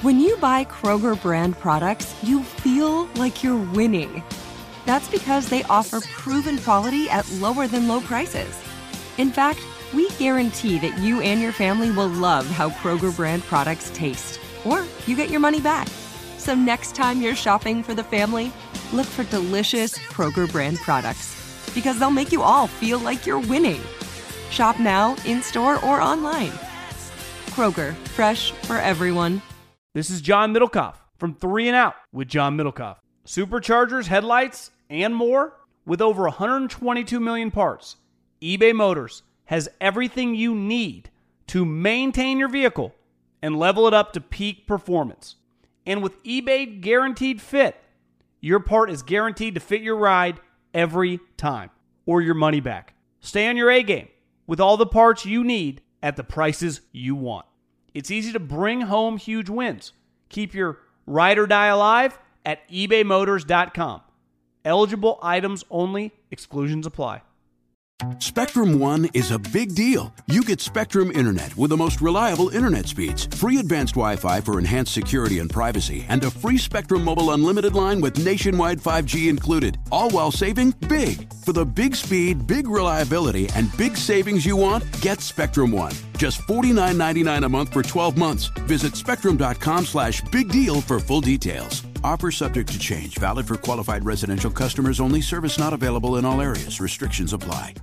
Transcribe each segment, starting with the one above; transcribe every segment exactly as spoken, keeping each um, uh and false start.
When you buy Kroger brand products, you feel like you're winning. That's because they offer proven quality at lower than low prices. In fact, we guarantee that you and your family will love how Kroger brand products taste, or you get your money back. So next time you're shopping for the family, look for delicious Kroger brand products, because they'll make you all feel like you're winning. Shop now, in-store, or online. Kroger, fresh for everyone. This is John Middlecoff from Three and Out with John Middlecoff. Superchargers, headlights, and more. With over one hundred twenty-two million parts, eBay Motors has everything you need to maintain your vehicle and level it up to peak performance. And with eBay Guaranteed Fit, your part is guaranteed to fit your ride every time, or your money back. Stay on your A game with all the parts you need at the prices you want. It's easy to bring home huge wins. Keep your ride or die alive at ebay motors dot com. Eligible items only. Exclusions apply. Spectrum One is a big deal. You get Spectrum Internet with the most reliable internet speeds, free advanced Wi-Fi for enhanced security and privacy, and a free Spectrum Mobile Unlimited line with nationwide five G included, all while saving big. For the big speed, big reliability, and big savings you want, get Spectrum One. Just forty-nine ninety-nine a month for twelve months. Visit spectrum.com slash big deal for full details. Offer subject to change. Valid for qualified residential customers only. Service not available in all areas. Restrictions apply.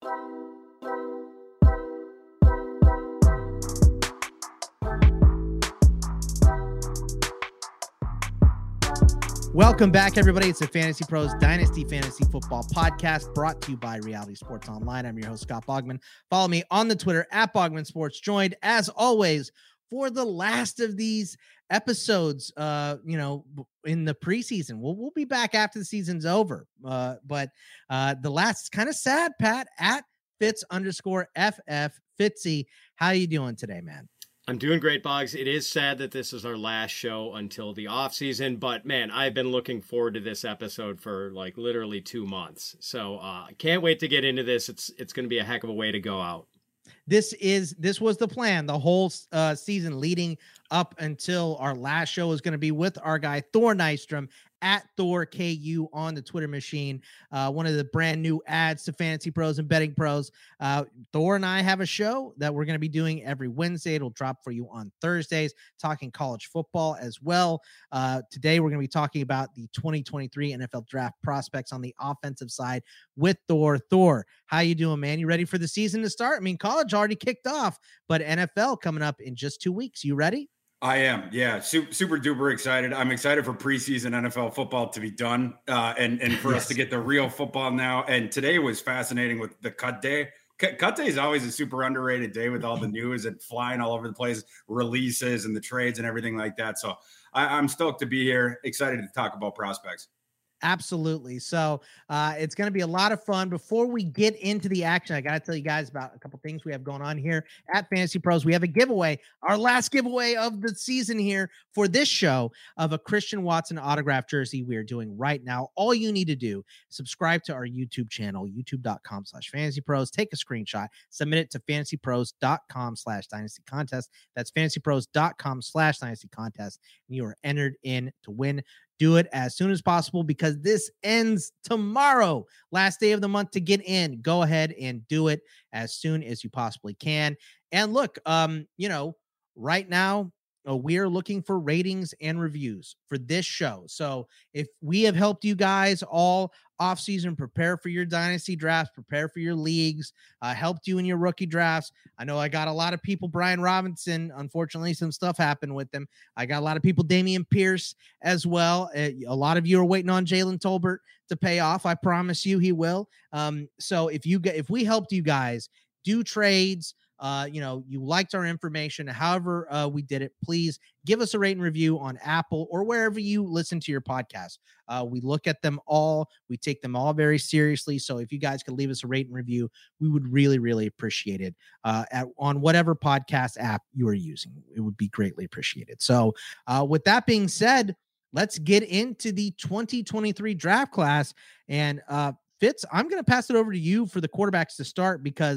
Welcome back, everybody. It's the Fantasy Pros Dynasty Fantasy Football Podcast, brought to you by Reality Sports Online. I'm your host, Scott Bogman. Follow me on the Twitter at Bogman Sports. Joined, as always, for the last of these episodes, uh, you know, in the preseason. We'll, we'll be back after the season's over. Uh, but uh, the last is kind of sad, Pat, at Fitz underscore F F. Fitzy, how you doing today, man? I'm doing great, Boggs. It is sad that this is our last show until the off season, but man, I've been looking forward to this episode for like literally two months. So I uh, can't wait to get into this. It's it's going to be a heck of a way to go out. This is this was the plan the whole uh, season leading up until our last show is going to be with our guy Thor Nystrom at Thor K U on the Twitter machine. Uh, one of the brand new ads to Fantasy Pros and Betting Pros. Uh, Thor and I have a show that we're going to be doing every Wednesday. It'll drop for you on Thursdays, talking college football as well. Uh, today, we're going to be talking about the twenty twenty-three N F L draft prospects on the offensive side with Thor. Thor, how you doing, man? You ready for the season to start? I mean, college already kicked off, but N F L coming up in just two weeks. You ready? I am. Yeah. Super, super duper excited. I'm excited for preseason N F L football to be done uh, and, and for yes. us to get the real football now. And today was fascinating with the cut day. Cut, cut day is always a super underrated day with all the news and flying all over the place, releases and the trades and everything like that. So I, I'm stoked to be here. Excited to talk about prospects. Absolutely. So uh, it's going to be a lot of fun. Before we get into the action, I got to tell you guys about a couple things we have going on here at Fantasy Pros. We have a giveaway, our last giveaway of the season here for this show, of a Christian Watson autograph jersey we are doing right now. All you need to do, subscribe to our YouTube channel, youtube.com slash fantasy pros. Take a screenshot, submit it to fantasypros.com slash dynasty contest. That's fantasypros.com slash dynasty contest. And you are entered in to win. Do it as soon as possible because this ends tomorrow. Last day of the month to get in. Go ahead and do it as soon as you possibly can. And look, um, you know, right now, Uh, we are looking for ratings and reviews for this show. So if we have helped you guys all offseason prepare for your dynasty drafts, prepare for your leagues, uh, helped you in your rookie drafts. I know I got a lot of people, Brian Robinson, unfortunately, some stuff happened with him. I got a lot of people, Damian Pierce as well. Uh, a lot of you are waiting on Jalen Tolbert to pay off. I promise you he will. Um, so if you get, if we helped you guys do trades, Uh, you know, you liked our information, however uh, we did it, please give us a rate and review on Apple or wherever you listen to your podcast. Uh, we look at them all. We take them all very seriously. So if you guys could leave us a rate and review, we would really, really appreciate it uh, at, on whatever podcast app you are using. It would be greatly appreciated. So uh, with that being said, let's get into the twenty twenty-three draft class. And uh, Fitz, I'm going to pass it over to you for the quarterbacks to start because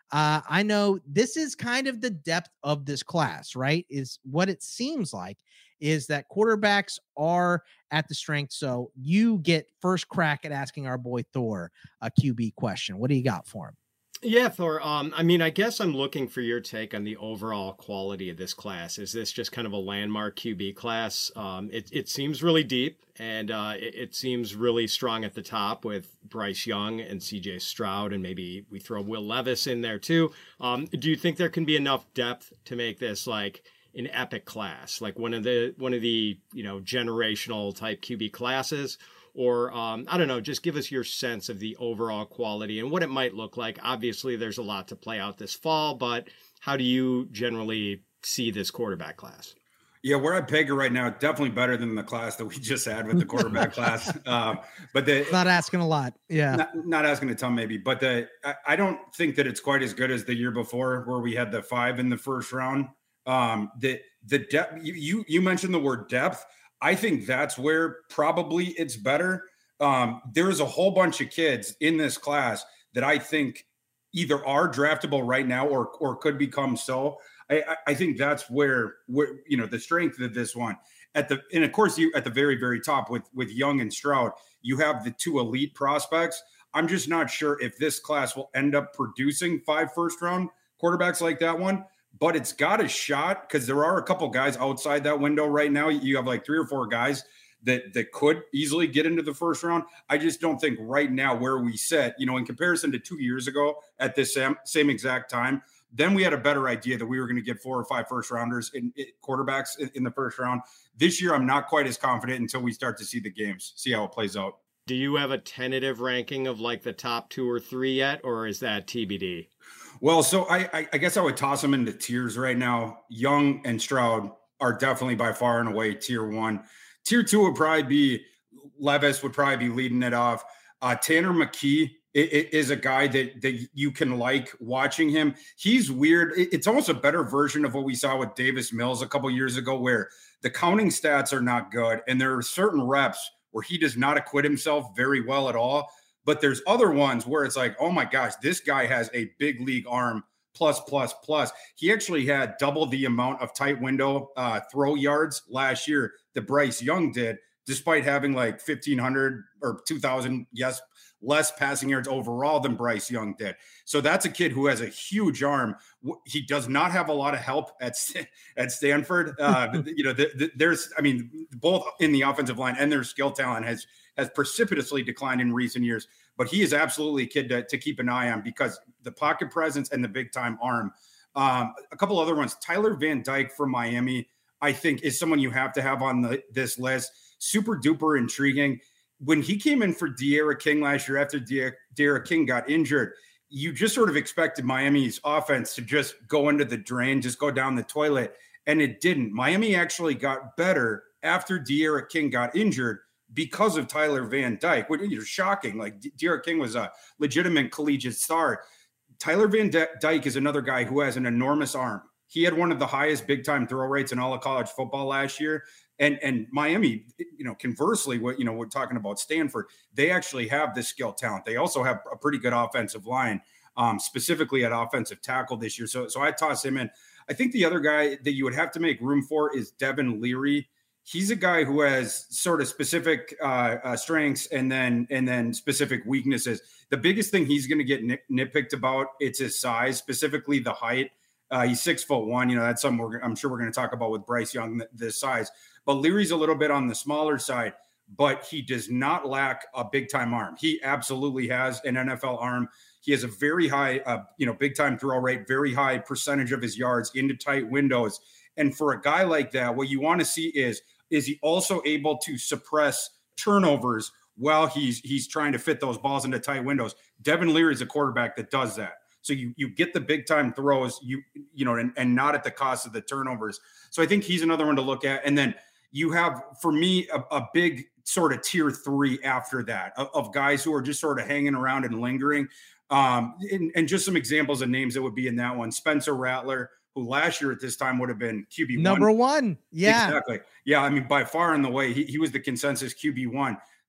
Uh, I know this is kind of the depth of this class, right? Is what it seems like is that quarterbacks are at the strength. So you get first crack at asking our boy Thor a Q B question. What do you got for him? Yeah, Thor. Um, I mean, I guess I'm looking for your take on the overall quality of this class. Is this just kind of a landmark Q B class? Um, it, it seems really deep, and uh, it, it seems really strong at the top with Bryce Young and C J Stroud, and maybe we throw Will Levis in there too. Um, do you think there can be enough depth to make this like an epic class, like one of the one of the you know generational type Q B classes? Or, um, I don't know, just give us your sense of the overall quality and what it might look like. Obviously, there's a lot to play out this fall, but how do you generally see this quarterback class? Yeah, where I peg it right now, definitely better than the class that we just had with the quarterback class. Um, but the not asking a lot. Yeah. Not, not asking a ton, maybe. But the I, I don't think that it's quite as good as the year before where we had the five in the first round. Um, the the depth, you, you, you mentioned the word depth. I think that's where probably it's better. Um, there's a whole bunch of kids in this class that I think either are draftable right now or or could become so. I, I think that's where where you know the strength of this one at the and of course you at the very very top with with Young and Stroud, you have the two elite prospects. I'm just not sure if this class will end up producing five first round quarterbacks like that one. But it's got a shot because there are a couple guys outside that window right now. You have like three or four guys that that could easily get into the first round. I just don't think right now where we sit, you know, in comparison to two years ago at this same, same exact time, then we had a better idea that we were going to get four or five first rounders in, in quarterbacks in, in the first round. This year, I'm not quite as confident until we start to see the games, see how it plays out. Do you have a tentative ranking of like the top two or three yet, or is that T B D? Well, so I, I, I guess I would toss them into tiers right now. Young and Stroud are definitely by far and away tier one. Tier two would probably be Levis would probably be leading it off. Uh, Tanner McKee is a guy that, that you can like watching him. He's weird. It's almost a better version of what we saw with Davis Mills a couple years ago, where the counting stats are not good. And there are certain reps where he does not acquit himself very well at all. But there's other ones where it's like, oh my gosh, this guy has a big league arm, plus, plus, plus. He actually had double the amount of tight window uh, throw yards last year that Bryce Young did, despite having like fifteen hundred or two thousand, yes, less passing yards overall than Bryce Young did. So that's a kid who has a huge arm. He does not have a lot of help at at Stanford. Uh, you know, the, the, there's, I mean, both in the offensive line and their skill talent has has precipitously declined in recent years. But he is absolutely a kid to, to keep an eye on because the pocket presence and the big time arm. Um, a couple other ones. Tyler Van Dyke from Miami, I think, is someone you have to have on the, this list. Super duper intriguing. When he came in for De'Ara King last year after De'Ara King got injured, you just sort of expected Miami's offense to just go into the drain, just go down the toilet, and it didn't. Miami actually got better after De'Ara King got injured because of Tyler Van Dyke, which is shocking. Like De'Ara King was a legitimate collegiate star. Tyler Van Dyke is another guy who has an enormous arm. He had one of the highest big-time throw rates in all of college football last year. And and Miami, you know, conversely, what you know, we're talking about Stanford, they actually have this skill talent. They also have a pretty good offensive line, um, specifically at offensive tackle this year. So, so I toss him in. I think the other guy that you would have to make room for is Devin Leary. He's a guy who has sort of specific uh, uh, strengths and then and then specific weaknesses. The biggest thing he's going to get nit- nitpicked about, it's his size, specifically the height. Uh, he's six foot one. You know, that's something we're, I'm sure we're going to talk about with Bryce Young, this size. But Leary's a little bit on the smaller side, but he does not lack a big time arm. He absolutely has an N F L arm. He has a very high, uh, you know, big time throw rate, very high percentage of his yards into tight windows. And for a guy like that, what you want to see is, is he also able to suppress turnovers while he's he's trying to fit those balls into tight windows? Devin Leary is a quarterback that does that. So you you get the big time throws, you you know, and, and not at the cost of the turnovers. So I think he's another one to look at. And then you have, for me, a, a big sort of tier three after that of, of guys who are just sort of hanging around and lingering. Um, and, and just some examples of names that would be in that one. Spencer Rattler, who last year at this time would have been Q B one. Number one. Yeah. Exactly. Yeah. I mean, by far in the way, he, he was the consensus Q B one.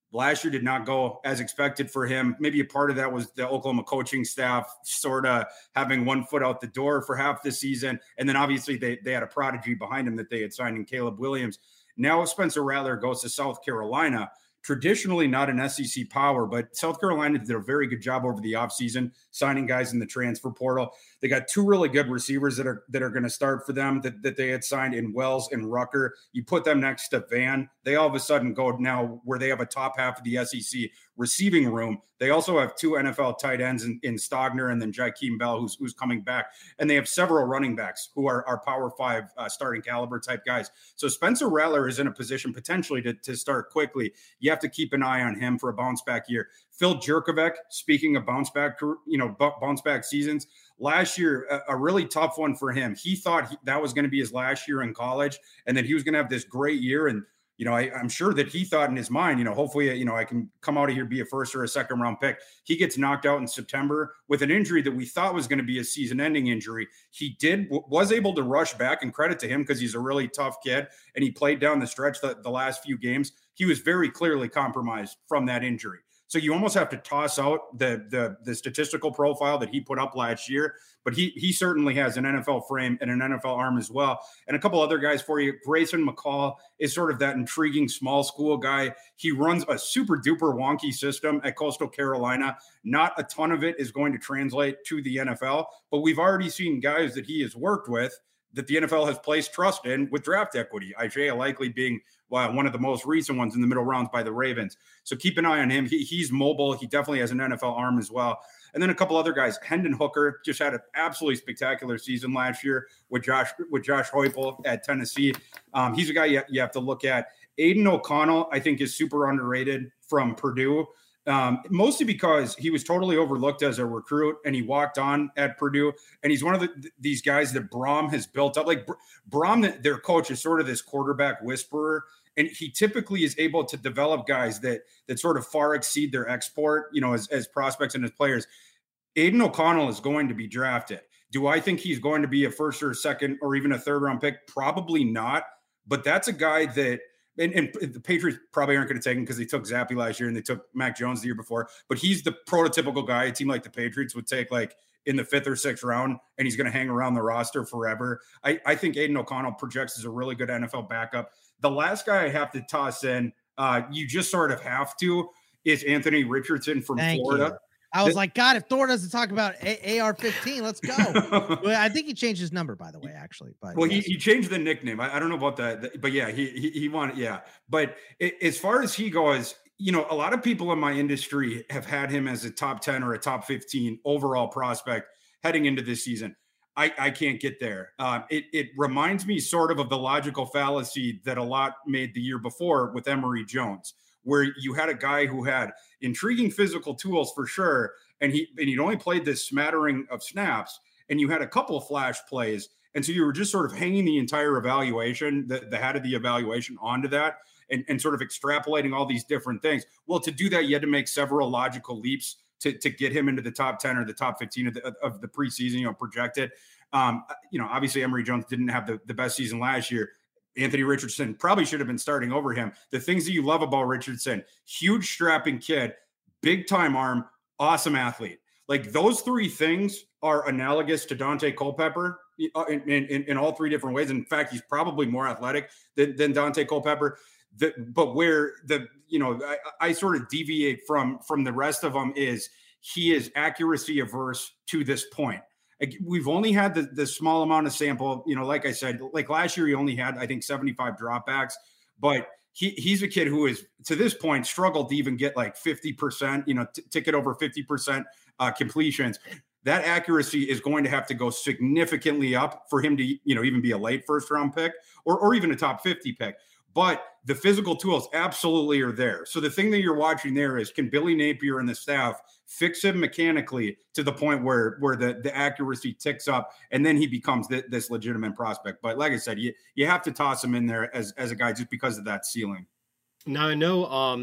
Last year did not go as expected for him. Maybe a part of that was the Oklahoma coaching staff sort of having one foot out the door for half the season. And then obviously they, they had a prodigy behind him that they had signed in Caleb Williams. Now Spencer Rattler goes to South Carolina. Traditionally not an S E C power, but South Carolina did a very good job over the offseason signing guys in the transfer portal. They got two really good receivers that are that are going to start for them that, that they had signed in Wells and Rucker. You put them next to Van, they all of a sudden go now where they have a top half of the S E C receiving room. They also have two N F L tight ends in, in Stogner and then Jakeem Bell, who's, who's coming back. And they have several running backs who are, are Power Five uh, starting caliber type guys. So Spencer Rattler is in a position potentially to, to start quickly. You have to keep an eye on him for a bounce back year. Phil Jurkovec, speaking of bounce back, you know, bounce back seasons, last year, a, a really tough one for him. He thought he, that was going to be his last year in college and that he was going to have this great year. And, you know, I, I'm sure that he thought in his mind, you know, hopefully, you know, I can come out of here, be a first or a second round pick. He gets knocked out in September with an injury that we thought was going to be a season ending injury. He did, was able to rush back, and credit to him because he's a really tough kid and he played down the stretch the, the last few games. He was very clearly compromised from that injury. So you almost have to toss out the, the the statistical profile that he put up last year, but he he certainly has an N F L frame and an N F L arm as well. And a couple other guys for you. Grayson McCall is sort of that intriguing small school guy. He runs a super duper wonky system at Coastal Carolina. Not a ton of it is going to translate to the N F L, but we've already seen guys that he has worked with that the N F L has placed trust in with draft equity. Isaiah Likely being well, one of the most recent ones in the middle rounds by the Ravens. So keep an eye on him. He, he's mobile. He definitely has an N F L arm as well. And then a couple other guys. Hendon Hooker just had an absolutely spectacular season last year with Josh with Josh Heupel at Tennessee. Um, he's a guy you, you have to look at. Aiden O'Connell, I think, is super underrated from Purdue. Um, mostly because he was totally overlooked as a recruit and he walked on at Purdue. And he's one of the, these guys that Brom has built up. Like Brom, their coach, is sort of this quarterback whisperer. And he typically is able to develop guys that that sort of far exceed their export, you know, as, as prospects and as players. Aiden O'Connell is going to be drafted. Do I think he's going to be a first or second or even a third round pick? Probably not. But that's a guy that, And, and the Patriots probably aren't going to take him because they took Zappe last year and they took Mac Jones the year before. But he's the prototypical guy a team like the Patriots would take like in the fifth or sixth round, and he's going to hang around the roster forever. I, I think Aiden O'Connell projects as a really good N F L backup. The last guy I have to toss in, uh, you just sort of have to, is Anthony Richardson from Thank Florida. You. I was the, like, God, if Thor doesn't talk about A R fifteen, let's go. Well, I think he changed his number, by the way, actually. But well, yes. he, he changed the nickname. I, I don't know about that, but yeah, he he, he wanted, yeah. But it, as far as he goes, you know, a lot of people in my industry have had him as a top ten or a top fifteen overall prospect heading into this season. I, I can't get there. Uh, it, it reminds me sort of of the logical fallacy that a lot made the year before with Emory Jones, where you had a guy who had intriguing physical tools for sure, and he and he'd only played this smattering of snaps, and you had a couple of flash plays, and so you were just sort of hanging the entire evaluation, the, the head of the evaluation onto that, and, and sort of extrapolating all these different things. Well, to do that, you had to make several logical leaps to, to get him into the top ten or the top fifteen of the, of the preseason, you know, projected. Um, you know, obviously Emory Jones didn't have the, the best season last year. Anthony Richardson probably should have been starting over him. The things that you love about Richardson: huge strapping kid, big time arm, awesome athlete. Like those three things are analogous to Dante Culpepper in, in, in all three different ways. In fact, he's probably more athletic than, than Dante Culpepper. The, but where the, you know, I, I sort of deviate from, from the rest of them is he is accuracy averse to this point. We've only had the, the small amount of sample, you know, like I said, like last year, he only had, I think, seventy-five dropbacks, but he he's a kid who is to this point struggled to even get like fifty percent, you know, t- ticket over fifty percent uh, completions. That accuracy is going to have to go significantly up for him to, you know, even be a late first round pick or, or even a top fifty pick. But the physical tools absolutely are there. So the thing that you're watching there is, can Billy Napier and the staff fix him mechanically to the point where, where the, the accuracy ticks up and then he becomes th- this legitimate prospect. But like I said, you, you have to toss him in there as, as a guy just because of that ceiling. Now I know um,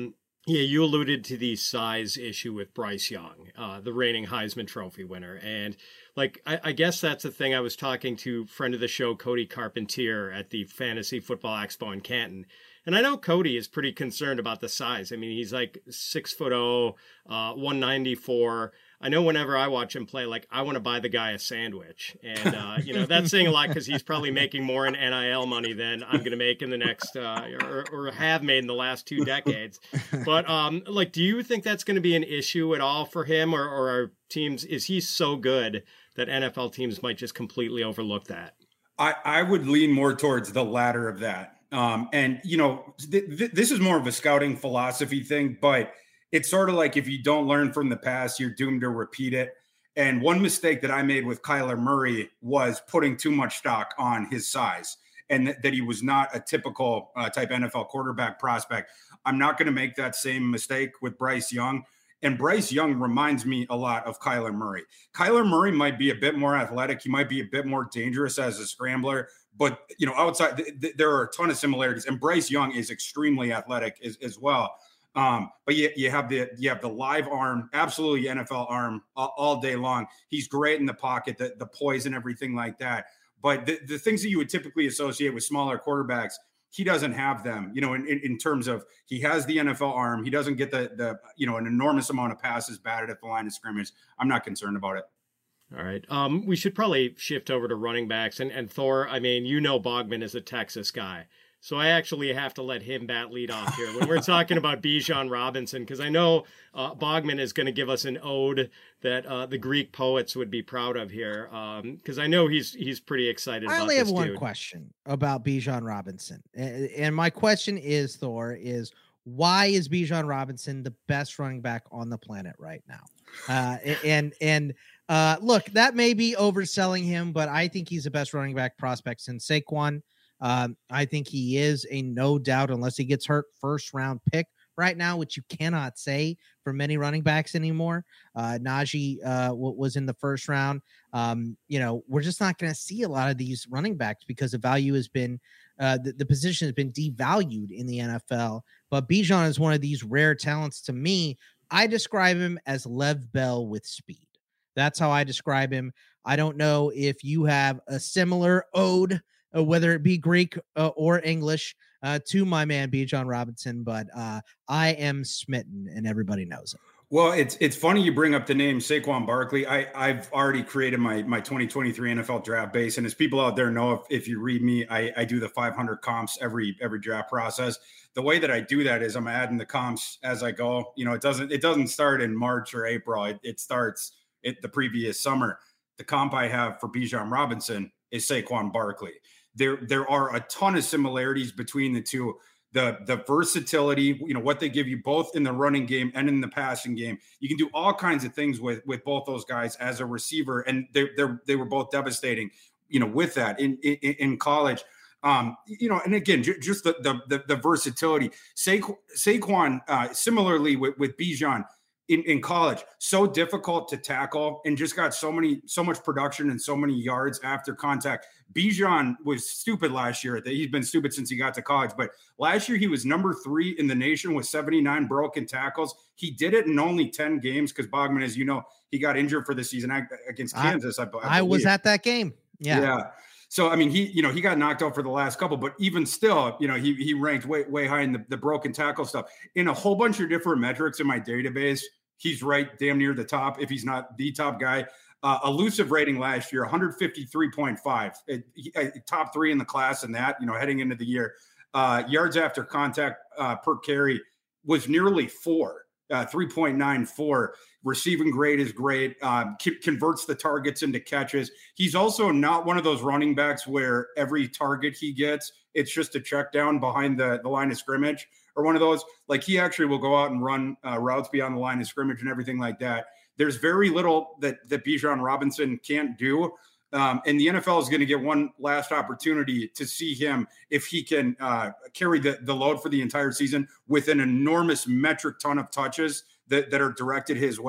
Yeah, you alluded to the size issue with Bryce Young, uh, the reigning Heisman Trophy winner. And like, I, I guess that's the thing. I was talking to friend of the show, Cody Carpentier, at the Fantasy Football Expo in Canton. And I know Cody is pretty concerned about the size. I mean, he's like six foot oh, uh, one ninety-four. I know whenever I watch him play, like, I want to buy the guy a sandwich. And, uh, you know, that's saying a lot because he's probably making more in N I L money than I'm going to make in the next, uh, or, or have made in the last two decades. But, um, like, do you think that's going to be an issue at all for him, or, or are teams, is he so good that N F L teams might just completely overlook that? I, I would lean more towards the latter of that. Um, and, you know, th- th- this is more of a scouting philosophy thing, but it's sort of like if you don't learn from the past, you're doomed to repeat it. And one mistake that I made with Kyler Murray was putting too much stock on his size and th- that he was not a typical uh, type N F L quarterback prospect. I'm not going to make that same mistake with Bryce Young. And Bryce Young reminds me a lot of Kyler Murray. Kyler Murray might be a bit more athletic. He might be a bit more dangerous as a scrambler. But, you know, outside, th- th- there are a ton of similarities. And Bryce Young is extremely athletic as, as well. Um, but you, you have the you have the live arm, absolutely N F L arm all, all day long. He's great in the pocket, the, the poise and everything like that. But the, the things that you would typically associate with smaller quarterbacks, he doesn't have them, you know, in, in, in terms of he has the N F L arm. He doesn't get the, the, you know, an enormous amount of passes batted at the line of scrimmage. I'm not concerned about it. All right. Um, we should probably shift over to running backs. And, and Thor, I mean, you know Bogman is a Texas guy. So I actually have to let him bat lead off here when we're talking about Bijan Robinson, because I know uh, Bogman is going to give us an ode that uh, the Greek poets would be proud of here, because um, I know he's he's pretty excited. I about only this have one dude. question about Bijan Robinson, and, and my question is, Thor, is why is Bijan Robinson the best running back on the planet right now? Uh, and and uh, look, that may be overselling him, but I think he's the best running back prospect since Saquon. Um, I think he is a no doubt, unless he gets hurt, first round pick right now, which you cannot say for many running backs anymore. Uh, Najee uh, w- was in the first round. Um, you know, we're just not going to see a lot of these running backs because the value has been, uh, the, the position has been devalued in the N F L. But Bijan is one of these rare talents to me. I describe him as Lev Bell with speed. That's how I describe him. I don't know if you have a similar ode, Uh, whether it be Greek uh, or English, uh, to my man Bijan Robinson, but uh, I am smitten, and everybody knows it. Well, it's it's funny you bring up the name Saquon Barkley. I, I've already created my my twenty twenty-three N F L draft base, and as people out there know, if, if you read me, I, I do the five hundred comps every every draft process. The way that I do that is I'm adding the comps as I go. You know, it doesn't it doesn't start in March or April. It, it starts it the previous summer. The comp I have for Bijan Robinson is Saquon Barkley. There, there are a ton of similarities between the two. The, the versatility, you know, what they give you both in the running game and in the passing game. You can do all kinds of things with, with both those guys as a receiver, and they they they were both devastating, you know, with that in in, in college. Um, you know, and again, j- just the, the the the versatility. Saquon, Saquon uh, similarly with with Bijan. In, in college, so difficult to tackle and just got so many, so much production and so many yards after contact. Bijan was stupid last year. He's been stupid since he got to college, but last year he was number three in the nation with seventy-nine broken tackles. He did it in only ten games because Bogman, as you know, he got injured for the season against Kansas. I, I, I was at that game. Yeah. Yeah. So, I mean, he, you know, he got knocked out for the last couple, but even still, you know, he, he ranked way, way high in the, the broken tackle stuff in a whole bunch of different metrics in my database. He's right damn near the top, if he's not the top guy. Uh, elusive rating last year, one fifty-three point five, it, it, top three in the class in that, you know, heading into the year. Uh, yards after contact uh, per carry was nearly four, uh, three point nine four. Receiving grade is great. Um, c- converts the targets into catches. He's also not one of those running backs where every target he gets, it's just a check down behind the, the line of scrimmage, or one of those. Like, he actually will go out and run uh, routes beyond the line of scrimmage and everything like that. There's very little that, that Bijan Robinson can't do. Um, and the N F L is going to get one last opportunity to see him if he can uh, carry the, the load for the entire season with an enormous metric ton of touches that, that are directed his way.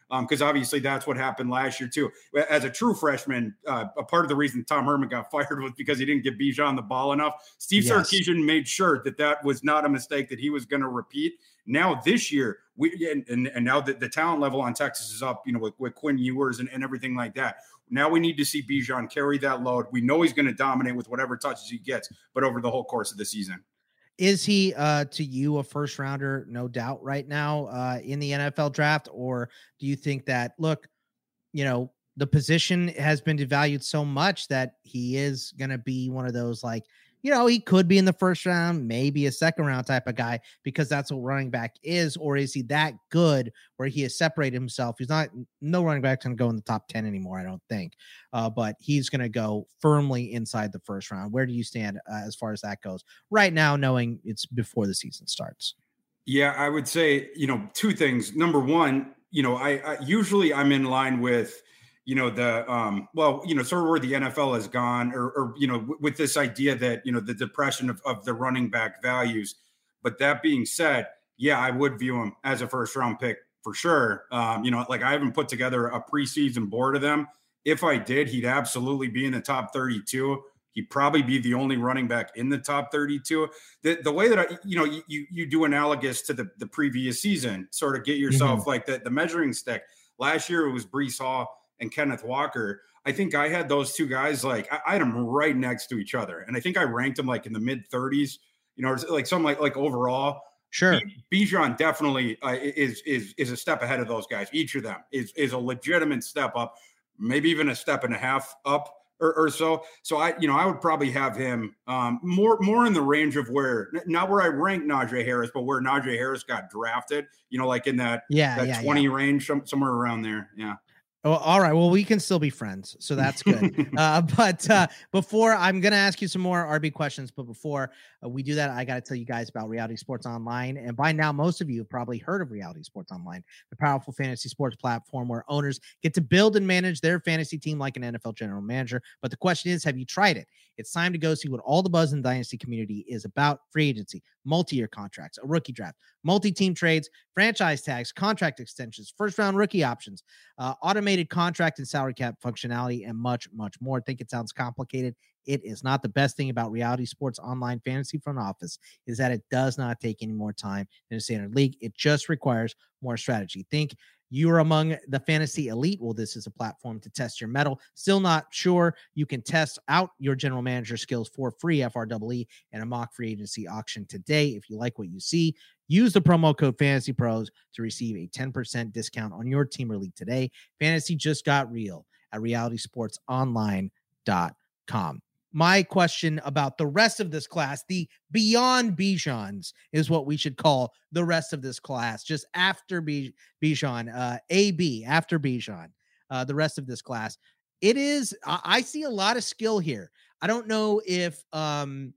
because um, obviously that's what happened last year too. As a true freshman, uh, a part of the reason Tom Herman got fired was because he didn't give Bijan the ball enough. Steve yes. Sarkisian made sure that that was not a mistake that he was going to repeat. Now this year, we and, and, and now that the talent level on Texas is up, you know, with, with Quinn Ewers and, and everything like that. Now we need to see Bijan carry that load. We know he's going to dominate with whatever touches he gets, but over the whole course of the season. Is he, uh, to you, a first rounder? No doubt right now uh, in the N F L draft? Or do you think that, look, you know, the position has been devalued so much that he is going to be one of those, like, you know, he could be in the first round, maybe a second round type of guy, because that's what running back is? Or is he that good where he has separated himself? He's not, no running back's going to go in the top ten anymore, I don't think. Uh, but he's going to go firmly inside the first round. Where do you stand uh, as far as that goes right now, knowing it's before the season starts? Yeah, I would say, you know, two things. Number one, you know, I, I usually I'm in line with, you know, the, um, well, you know, sort of where the N F L has gone or, or you know, w- with this idea that, you know, the depression of, of the running back values. But that being said, yeah, I would view him as a first round pick for sure. Um, you know, like I haven't put together a preseason board of them. If I did, he'd absolutely be in the top thirty-two. He'd probably be the only running back in the top thirty-two. The, the way that, I, you know, you, you do analogous to the, the previous season, sort of get yourself mm-hmm. like the, the measuring stick. Last year it was Breece Hall and Kenneth Walker. I think I had those two guys, like I, I had them right next to each other. And I think I ranked them like in the mid thirties, you know, like something like, like overall. Sure. Bijan definitely uh, is, is, is a step ahead of those guys. Each of them is, is a legitimate step up, maybe even a step and a half up or, or so. So I, you know, I would probably have him um, more, more in the range of where, not where I rank Najee Harris, but where Najee Harris got drafted, you know, like in that, yeah, that yeah, twenty yeah. range, some, somewhere around there. Yeah. Oh, all right. Well, we can still be friends, so that's good. uh, but uh, before I'm going to ask you some more R B questions, but before uh, we do that, I got to tell you guys about Reality Sports Online. And by now, most of you have probably heard of Reality Sports Online, the powerful fantasy sports platform where owners get to build and manage their fantasy team like an N F L general manager. But the question is, have you tried it? It's time to go see what all the buzz in the Dynasty community is about. Free agency, multi-year contracts, a rookie draft, multi-team trades, franchise tags, contract extensions, first-round rookie options, uh, automated contract and salary cap functionality, and much, much more. Think it sounds complicated? It is not. The best thing about Reality Sports Online Fantasy Front Office is that it does not take any more time than a standard league. It just requires more strategy. Think you're among the fantasy elite. Well, this is a platform to test your mettle. Still not sure? You can test out your general manager skills for free, F R E E, and a mock free agency auction today. If you like what you see, use the promo code Fantasy Pros to receive a ten percent discount on your team or league today. Fantasy just got real at reality sports online dot com. My question about the rest of this class, the beyond Bijans, is what we should call the rest of this class. Just after B- Bijan, uh, A B, after Bijan, uh, the rest of this class. It is, I, I see a lot of skill here. I don't know if, um,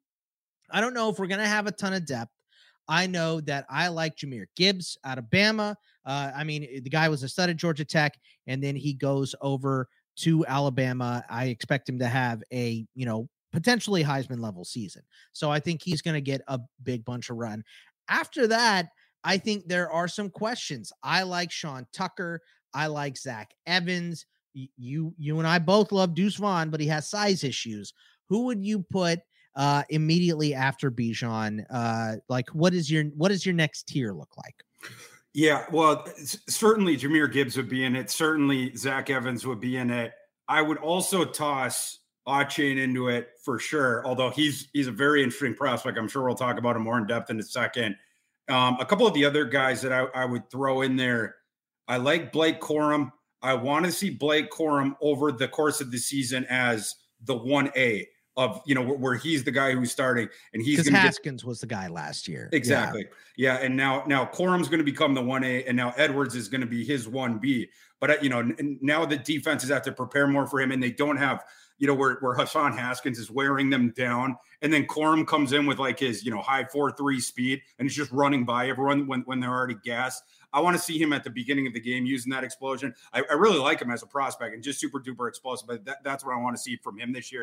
I don't know if we're going to have a ton of depth. I know that I like Jahmyr Gibbs out of Bama. Uh, I mean, the guy was a stud at Georgia Tech, and then he goes over to Alabama. I expect him to have a, you know, potentially Heisman level season. So I think he's going to get a big bunch of run. After that, I think there are some questions. I like Sean Tucker. I like Zach Evans. You, you and I both love Deuce Vaughn, but he has size issues. Who would you put uh, immediately after Bijan? Uh, like, what is your, what does your next tier look like? Yeah, well, certainly Jahmyr Gibbs would be in it. Certainly Zach Evans would be in it. I would also toss Achane into it for sure, although he's he's a very interesting prospect. I'm sure we'll talk about him more in depth in a second. Um, a couple of the other guys that I, I would throw in there, I like Blake Corum. I want to see Blake Corum over the course of the season as the one A of, you know, where, where he's the guy who's starting, and he's because Haskins get, was the guy last year. Exactly. Yeah. yeah and now, now Corum's going to become the one A, and now Edwards is going to be his one B. But, you know, now the defenses have to prepare more for him, and they don't have, you know, where, where Hassan Haskins is wearing them down. And then Corum comes in with like his, you know, high four three speed, and he's just running by everyone when, when they're already gassed. I want to see him at the beginning of the game using that explosion. I, I really like him as a prospect and just super duper explosive, but that, that's what I want to see from him this year.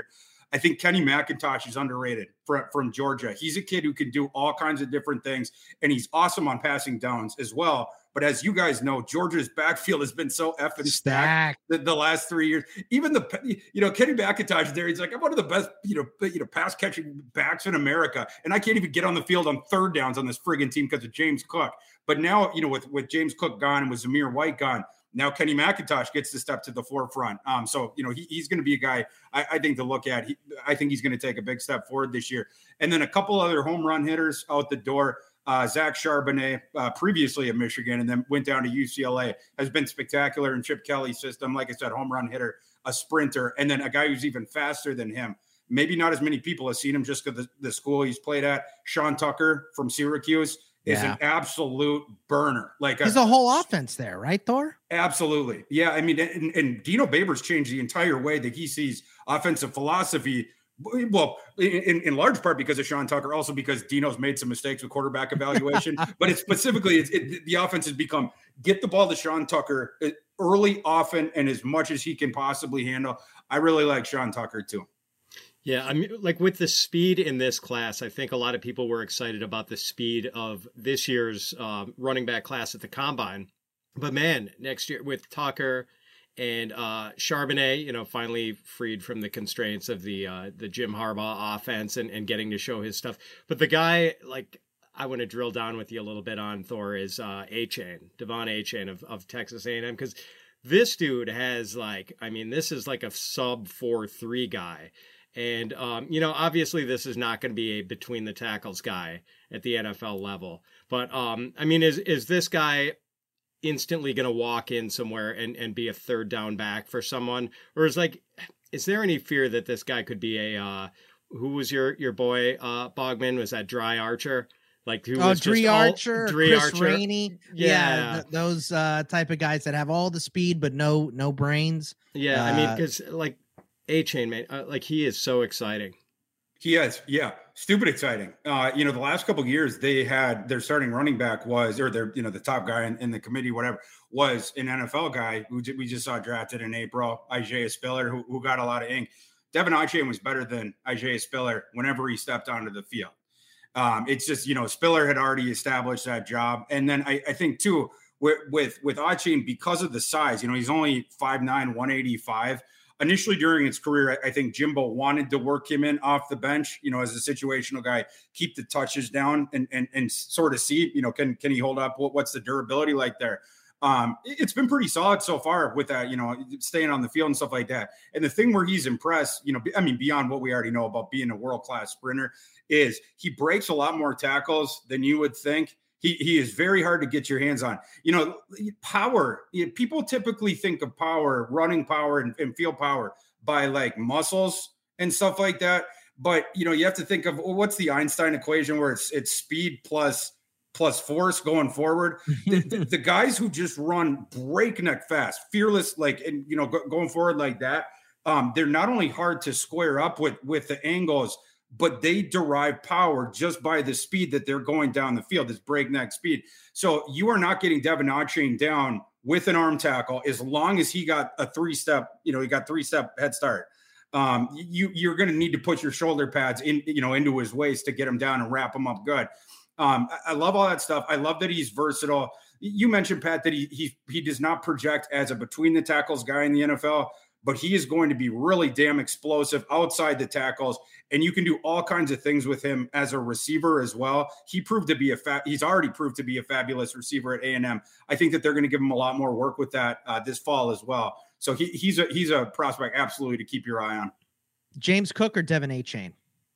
I think Kenny McIntosh is underrated from, from Georgia. He's a kid who can do all kinds of different things, and he's awesome on passing downs as well. But as you guys know, Georgia's backfield has been so effing stacked, stacked the, the last three years. Even the, you know, Kenny McIntosh there, he's like, I'm one of the best, you know, you know, pass catching backs in America. And I can't even get on the field on third downs on this friggin' team because of James Cook. But now, you know, with, with James Cook gone and with Zamir White gone, now Kenny McIntosh gets to step to the forefront. Um, so, you know, he, he's going to be a guy I, I think to look at. He, I think he's going to take a big step forward this year. And then a couple other home run hitters out the door. Uh, Zach Charbonnet, uh, previously at Michigan, and then went down to U C L A, has been spectacular in Chip Kelly's system. Like I said, home run hitter, a sprinter, and then a guy who's even faster than him. Maybe not as many people have seen him just because the, the school he's played at. Sean Tucker from Syracuse is yeah. an absolute burner. Like he's a, a whole offense there, right, Thor? Absolutely. Yeah, I mean, and, and Dino Babers changed the entire way that he sees offensive philosophy. Well, in, in large part because of Sean Tucker, also because Dino's made some mistakes with quarterback evaluation. But it's specifically, it's, it, the offense has become get the ball to Sean Tucker early, often, and as much as he can possibly handle. I really like Sean Tucker too. Yeah, I mean, like with the speed in this class, I think a lot of people were excited about the speed of this year's uh, running back class at the Combine. But man, next year with Tucker and uh, Charbonnet, you know, finally freed from the constraints of the uh, the Jim Harbaugh offense and, and getting to show his stuff. But the guy, like, I want to drill down with you a little bit on Thor is uh, Achane, Devon Achane of, of Texas A and M, because this dude has like, I mean, this is like a sub four three guy. And, um, you know, obviously this is not going to be a between the tackles guy at the N F L level. But, um, I mean, is is this guy instantly going to walk in somewhere and, and be a third down back for someone? Or is like, is there any fear that this guy could be a, uh, who was your, your boy, uh, Bogman? Was that Dry Archer? Like who oh, was Dre just Archer, all, Dre Chris Archer. Rainey. Yeah. yeah th- those, uh, type of guys that have all the speed, but no, no brains. Yeah. Uh, I mean, cause like Achane, man, uh, like he is so exciting. He is, yeah, stupid exciting. Uh, you know, the last couple of years they had their starting running back was, or their, you know, the top guy in, in the committee, whatever, was an N F L guy who we just saw drafted in April, Isaiah Spiller, who, who got a lot of ink. Devon Achane was better than Isaiah Spiller whenever he stepped onto the field. Um, it's just, you know, Spiller had already established that job. And then I, I think too, with, with, with Achane, because of the size, you know, he's only five nine, one eighty-five. Initially during his career, I think Jimbo wanted to work him in off the bench, you know, as a situational guy, keep the touches down and and and sort of see, you know, can can he hold up? What, what's the durability like there? Um, it's been pretty solid so far with that, you know, staying on the field and stuff like that. And the thing where he's impressed, you know, I mean, beyond what we already know about being a world-class sprinter, is he breaks a lot more tackles than you would think. He he is very hard to get your hands on. You know, power, people typically think of power, running power and, and field power by like muscles and stuff like that. But, you know, you have to think of, well, what's the Einstein equation where it's it's speed plus plus force going forward. the, the, the guys who just run breakneck fast, fearless, like, and, you know, go, going forward like that, um, they're not only hard to square up with with the angles, but they derive power just by the speed that they're going down the field, this breakneck speed. So you are not getting Devon Achane down with an arm tackle as long as he got a three-step, you know, he got three-step head start. Um, you, you're going to need to put your shoulder pads in, you know, into his waist to get him down and wrap him up good. Um, I, I love all that stuff. I love that he's versatile. You mentioned, Pat, that he he he does not project as a between the tackles guy in the N F L, but he is going to be really damn explosive outside the tackles. And you can do all kinds of things with him as a receiver as well. He proved to be a fa- he's already proved to be a fabulous receiver at A and M. I think that they're going to give him a lot more work with that uh, this fall as well. So he, he's a he's a prospect absolutely to keep your eye on. James Cook or Devon Achane?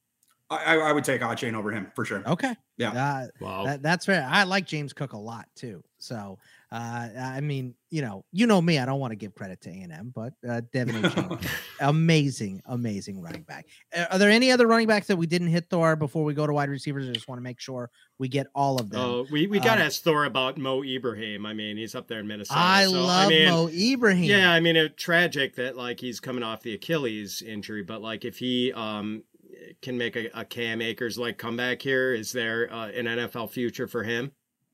I, I would take Achane over him for sure. Okay. Yeah. Uh, wow. That, that's fair. I like James Cook a lot too. So, uh, I mean, you know, you know me, I don't want to give credit to A and M, but uh, Devon Achane, amazing, amazing running back. Are there any other running backs that we didn't hit, Thor, before we go to wide receivers? I just want to make sure we get all of them. Oh, we, we got to um, ask Thor about Mo Ibrahim. I mean, he's up there in Minnesota. I so, love I mean, Mo Ibrahim. Yeah, I mean, it's tragic that like he's coming off the Achilles injury, but like if he um can make a, a Cam Akers like comeback here, is there uh, an N F L future for him?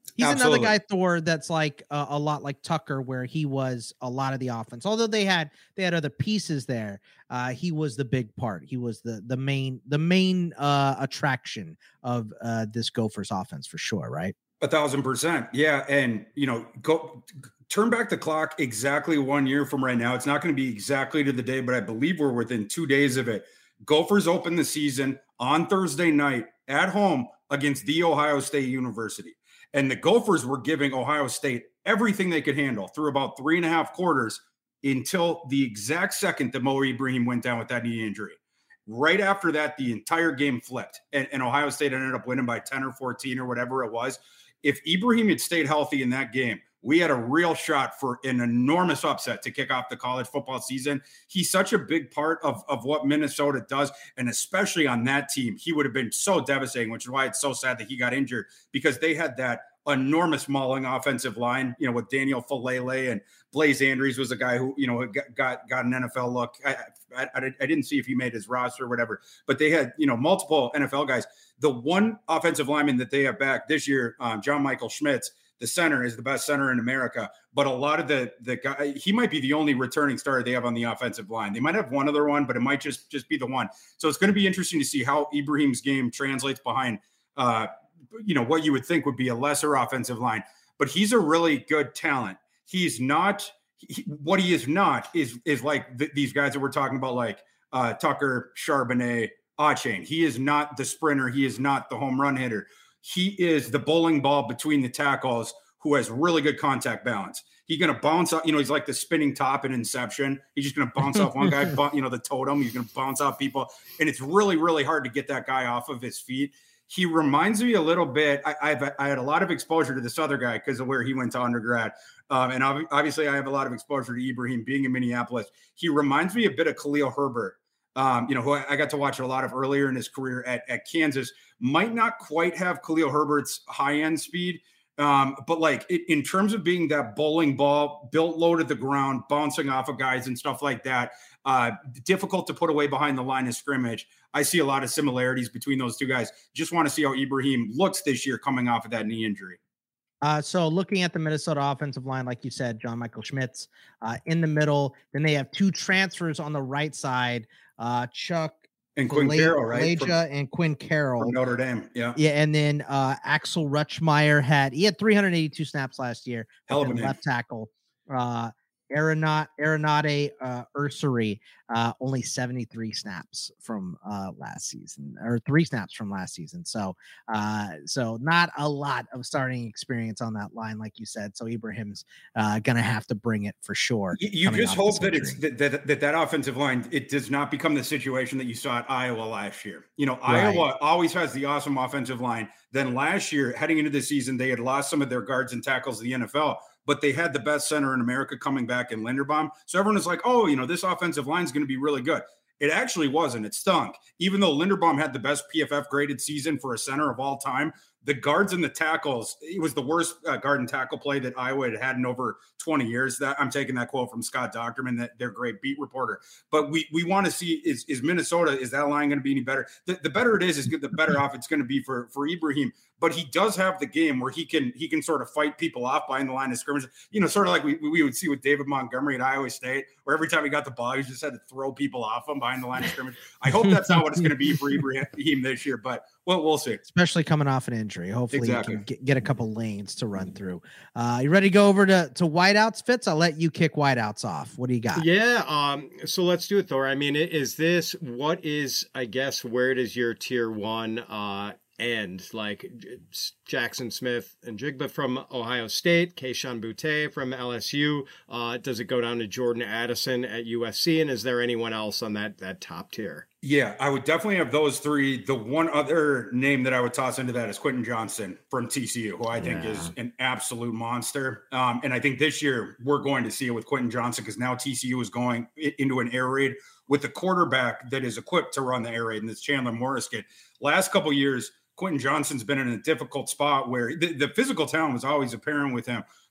He's Absolutely. another guy, Thor, that's like uh, a lot like Tucker, where he was a lot of the offense. Although they had they had other pieces there, uh, he was the big part. He was the the main the main uh, attraction of uh, this Gophers offense for sure, right? A thousand percent, yeah. And you know, go turn back the clock exactly one year from right now. It's not going to be exactly to the day, but I believe we're within two days of it. Gophers open the season on Thursday night at home against The Ohio State University. And the Gophers were giving Ohio State everything they could handle through about three and a half quarters until the exact second that Mo Ibrahim went down with that knee injury. Right after that, the entire game flipped, and, and Ohio State ended up winning by ten or fourteen or whatever it was. If Ibrahim had stayed healthy in that game, we had a real shot for an enormous upset to kick off the college football season. He's such a big part of, of what Minnesota does, and especially on that team, he would have been so devastating, which is why it's so sad that he got injured, because they had that enormous mauling offensive line, you know, with Daniel Falele, and Blaze Andrews was a guy who, you know, got got, got an N F L look. I, I, I didn't see if he made his roster or whatever, but they had, you know, multiple N F L guys. The one offensive lineman that they have back this year, um, John Michael Schmitz, the center, is the best center in America. But a lot of the the guy, he might be the only returning starter they have on the offensive line. They might have one other one, but it might just just be the one. So it's going to be interesting to see how Ibrahim's game translates behind, uh, you know, what you would think would be a lesser offensive line. But he's a really good talent. He's not he, what he is not is is like th- these guys that we're talking about, like uh, Tucker, Charbonnet, Achane. He is not the sprinter. He is not the home run hitter. He is the bowling ball between the tackles who has really good contact balance. He's going to bounce out. You know, he's like the spinning top in Inception. He's just going to bounce off one guy, you know, the totem. He's going to bounce off people. And it's really, really hard to get that guy off of his feet. He reminds me a little bit. I, I've I had a lot of exposure to this other guy because of where he went to undergrad. Um, and ob- obviously I have a lot of exposure to Ibrahim being in Minneapolis. He reminds me a bit of Khalil Herbert. Um, you know, who I got to watch a lot of earlier in his career at, at Kansas. Might not quite have Khalil Herbert's high-end speed, um, but like it, in terms of being that bowling ball, built low to the ground, bouncing off of guys and stuff like that, uh, difficult to put away behind the line of scrimmage. I see a lot of similarities between those two guys. Just want to see how Ibrahim looks this year coming off of that knee injury. Uh, so looking at the Minnesota offensive line, like you said, John Michael Schmitz uh, in the middle. Then they have two transfers on the right side, uh, Chuck and Quinn Le- Carroll, right? Leja and Quinn Carroll from Notre Dame. Yeah. Yeah. And then uh, Axel Rutschmeyer had, he had three hundred eighty-two snaps last year. Hell of a left tackle. Uh, Arenat, Arenate uh, Ursary, uh, only seventy-three snaps from uh, last season, or three snaps from last season. So, uh, so not a lot of starting experience on that line, like you said. So Ibrahim's uh, gonna have to bring it for sure. You, you just hope that it's that, that that that offensive line, it does not become the situation that you saw at Iowa last year. You know, right. Iowa always has the awesome offensive line. Then last year, heading into the season, they had lost some of their guards and tackles to the N F L. But they had the best center in America coming back in Linderbaum. So everyone is like, oh, you know, this offensive line is going to be really good. It actually wasn't. It stunk. Even though Linderbaum had the best P F F graded season for a center of all time, the guards and the tackles, it was the worst uh, guard and tackle play that Iowa had had in over twenty years. That I'm taking that quote from Scott Docterman, that their great beat reporter. But we we want to see, is is Minnesota, is that line going to be any better? The, the better it is, is the better off it's going to be for, for Ibrahim. But he does have the game where he can he can sort of fight people off behind the line of scrimmage. You know, sort of like we, we would see with David Montgomery at Iowa State, where every time he got the ball, he just had to throw people off him behind the line of scrimmage. I hope that's not what it's going to be for Ibrahim this year, but well, we'll see. Especially coming off an injury. Hopefully exactly. you can get, get a couple lanes to run through. Uh, you ready to go over to, to wideouts, Fitz? I'll let you kick wideouts off. What do you got? Yeah. Um, so let's do it, Thor. I mean, is this, what is, I guess, where does your tier one uh, end? Like Jackson Smith and Jigba from Ohio State, Kayshon Boutte from L S U. Uh, does it go down to Jordan Addison at U S C? And is there anyone else on that that top tier? Yeah, I would definitely have those three. The one other name that I would toss into that is Quentin Johnston from T C U, who I think yeah. is an absolute monster. Um, and I think this year we're going to see it with Quentin Johnston, because now T C U is going into an air raid with a quarterback that is equipped to run the air raid, and this Chandler Morris kid. Last couple of years, Quentin Johnston's been in a difficult spot where the, the physical talent was always apparent with him,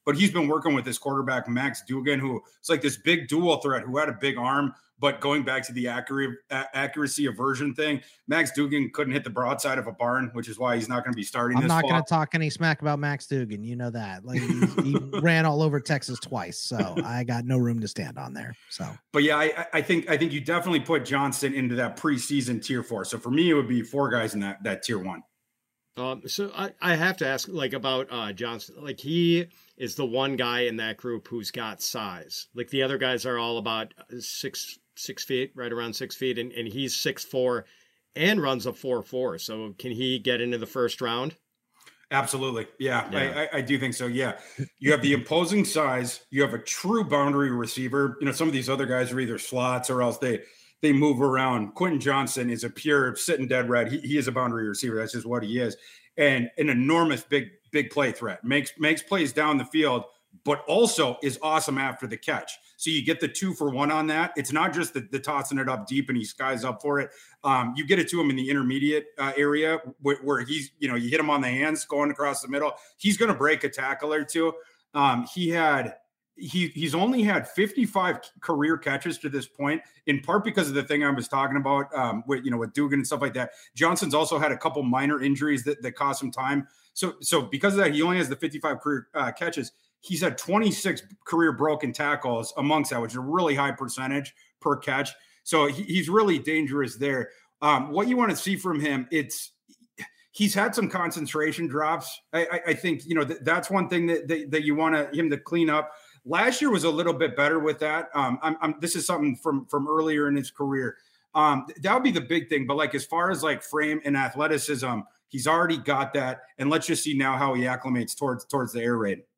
but he's been working with this quarterback, Max Duggan, who is like this big dual threat who had a big arm. But going back to the accurate, accuracy aversion thing, Max Duggan couldn't hit the broadside of a barn, which is why he's not going to be starting I'm this not going fall. to talk any smack about Max Duggan. You know that. Like he, he ran all over Texas twice, so I got no room to stand on there. So, but yeah, I, I think I think you definitely put Johnston into that preseason tier four. So for me, it would be four guys in that that tier one. Um, so I, I have to ask, like, about uh, Johnston. Like, he is the one guy in that group who's got size. Like, the other guys are all about six six feet, right around six feet, and, and he's six four and runs a four four. So can he get into the first round? Absolutely. Yeah, yeah. I, I do think so. Yeah. You have the imposing size. You have a true boundary receiver. You know, some of these other guys are either slots or else they they move around. Quentin Johnston is a pure sitting dead red. He, he is a boundary receiver. That's just what he is. And an enormous big, big play threat. Makes makes plays down the field, but also is awesome after the catch. So you get the two for one on that. It's not just the, the tossing it up deep and he skies up for it. Um, you get it to him in the intermediate uh, area where, where he's, you know, you hit him on the hands going across the middle. He's going to break a tackle or two. Um, he had he he's only had fifty-five career catches to this point, in part because of the thing I was talking about um, with, you know, with Duggan and stuff like that. Johnson's also had a couple minor injuries that, that cost him time. So, so because of that, he only has the fifty-five career uh, catches. He's had twenty-six career broken tackles amongst that, which is a really high percentage per catch. So he, he's really dangerous there. Um, what you want to see from him, it's he's had some concentration drops. I, I, I think, you know, th- that's one thing that, that, that you want to, him to clean up. Last year was a little bit better with that. Um, I'm, I'm, this is something from, from earlier in his career. Um, that would be the big thing. But like, as far as like frame and athleticism, he's already got that. And let's just see now how he acclimates towards, towards the air raid.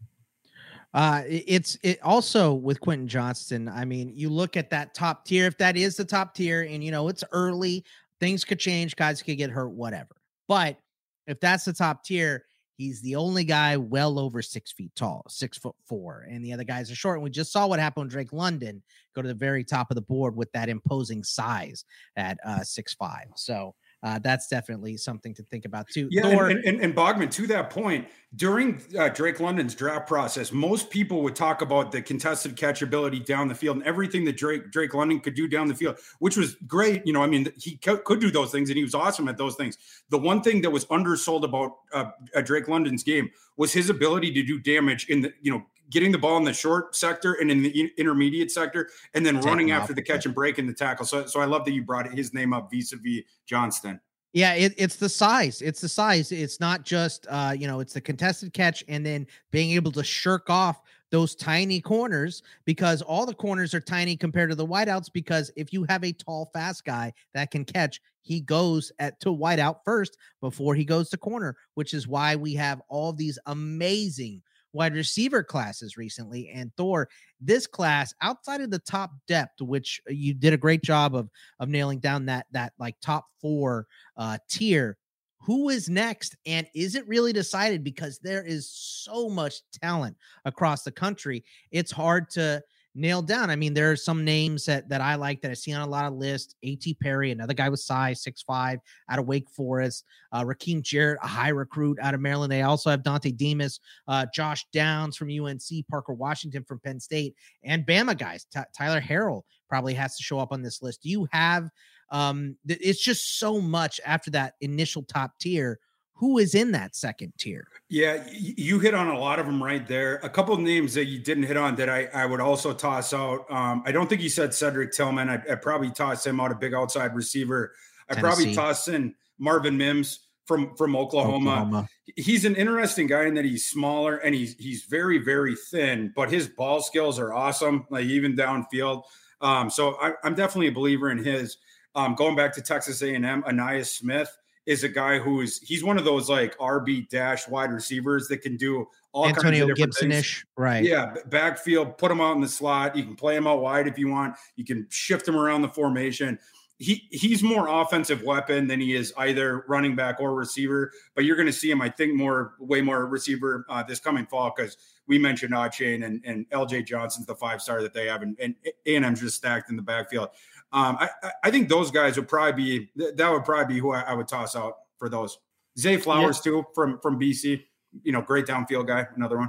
Uh, it's it also with Quentin Johnston. I mean, you look at that top tier, if that is the top tier, and you know, it's early, things could change, guys could get hurt, whatever. But if that's the top tier, he's the only guy well over six feet tall, six foot four, and the other guys are short. And we just saw what happened when Drake London go to the very top of the board with that imposing size at uh, six five. So uh, that's definitely something to think about too. Yeah, Thor, and, and, and Bogman, to that point, during uh, Drake London's draft process, most people would talk about the contested catch ability down the field and everything that Drake Drake London could do down the field, which was great. You know, I mean, he co- could do those things, and he was awesome at those things. The one thing that was undersold about uh, uh, Drake London's game was his ability to do damage in the, you know, getting the ball in the short sector and in the in- intermediate sector, and then running after the catch and breaking the tackle. So, so I love that you brought his name up vis-a-vis Johnston. Yeah, it, it's the size. It's the size. It's not just, uh, you know, it's the contested catch and then being able to shirk off those tiny corners, because all the corners are tiny compared to the wideouts. Because if you have a tall, fast guy that can catch, he goes at to wideout first before he goes to corner, which is why we have all these amazing wide receiver classes recently. And Thor, this class outside of the top depth, which you did a great job of, of nailing down that, that like top four uh, tier, who is next? And is it really decided? Because there is so much talent across the country. It's hard to nail down. I mean, there are some names that, that I like that I see on a lot of lists. A T Perry, another guy with size, six five, out of Wake Forest. Uh, Raheem Jarrett, a high recruit out of Maryland. They also have Dante Demas, uh, Josh Downs from U N C, Parker Washington from Penn State, and Bama guys. T- Tyler Harrell probably has to show up on this list. Do you have um, th- it's just so much after that initial top tier. Who is in that second tier? Yeah, you hit on a lot of them right there. A couple of names that you didn't hit on that I, I would also toss out. Um, I don't think you said Cedric Tillman. I'd, I'd probably toss him out, a big outside receiver. I'd Tennessee. probably toss in Marvin Mims from, from Oklahoma. Oklahoma. He's an interesting guy in that he's smaller and he's he's very, very thin, but his ball skills are awesome, like even downfield. Um, so I, I'm definitely a believer in his. Um, going back to Texas A and M, Ainias Smith is a guy who is he's one of those like R B dash wide receivers that can do all Antonio kinds of different Gibson-ish, things. Right? Yeah, backfield, put him out in the slot. You can play him out wide if you want. You can shift him around the formation. He he's more offensive weapon than he is either running back or receiver. But you're going to see him, I think, more way more receiver uh, this coming fall, because we mentioned Achane and and L J Johnson's the five star that they have, and, and A and M's just stacked in the backfield. Um, I, I think those guys would probably be that would probably be who I, I would toss out for those. Zay Flowers yeah. too from from B C, you know, great downfield guy, another one.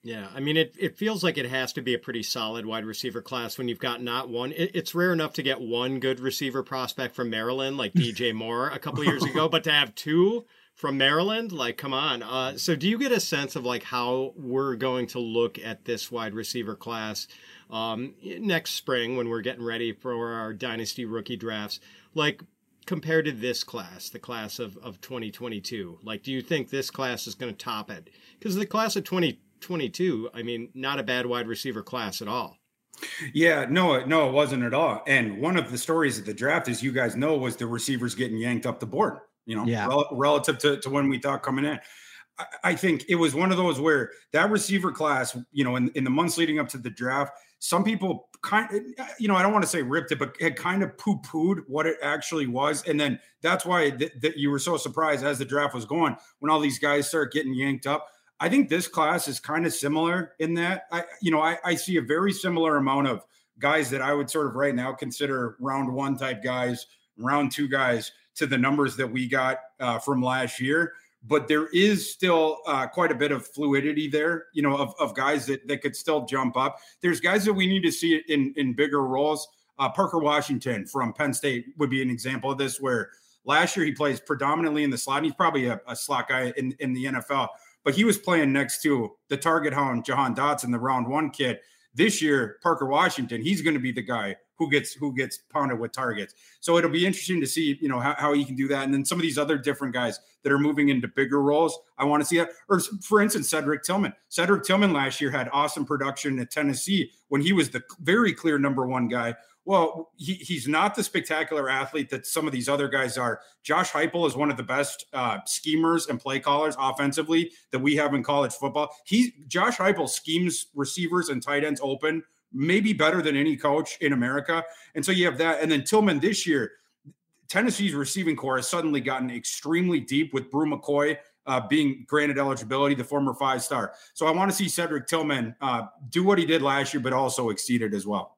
Yeah, I mean, it, it feels like it has to be a pretty solid wide receiver class when you've got not one. It, it's rare enough to get one good receiver prospect from Maryland, like D J Moore a couple of years ago, but to have two from Maryland, like, come on. Uh, so do you get a sense of like how we're going to look at this wide receiver class um, next spring when we're getting ready for our dynasty rookie drafts? Like, compared to this class, the class of, of twenty twenty-two, like, do you think this class is going to top it? Because the class of twenty twenty-two, I mean, not a bad wide receiver class at all. Yeah, no, no, it wasn't at all. And one of the stories of the draft, as you guys know, was the receivers getting yanked up the board, you know, yeah. rel- relative to, to when we thought coming in. I, I think it was one of those where that receiver class, you know, in, in the months leading up to the draft, some people kind of, you know, I don't want to say ripped it, but had kind of poo-pooed what it actually was. And then that's why th- that you were so surprised as the draft was going, when all these guys start getting yanked up. I think this class is kind of similar in that I, you know, I, I see a very similar amount of guys that I would sort of right now consider round one type guys, round two guys to the numbers that we got uh, from last year. But there is still uh, quite a bit of fluidity there, you know, of, of guys that, that could still jump up. There's guys that we need to see in, in bigger roles. Uh, Parker Washington from Penn State would be an example of this, where last year he plays predominantly in the slot. And he's probably a, a slot guy in, in the N F L. But he was playing next to the target hound, Jahan Dotson, the round one kid. This year, Parker Washington, he's going to be the guy who gets who gets pounded with targets. So it'll be interesting to see, you know, how, how he can do that. And then some of these other different guys that are moving into bigger roles, I want to see that. Or for instance, Cedric Tillman. Cedric Tillman last year had awesome production at Tennessee when he was the very clear number one guy. Well, he, he's not the spectacular athlete that some of these other guys are. Josh Heupel is one of the best uh, schemers and play callers offensively that we have in college football. He, Josh Heupel schemes receivers and tight ends open maybe better than any coach in America. And so you have that. And then Tillman this year, Tennessee's receiving core has suddenly gotten extremely deep with Brew McCoy uh, being granted eligibility, the former five-star. So I want to see Cedric Tillman uh, do what he did last year, but also exceed it as well.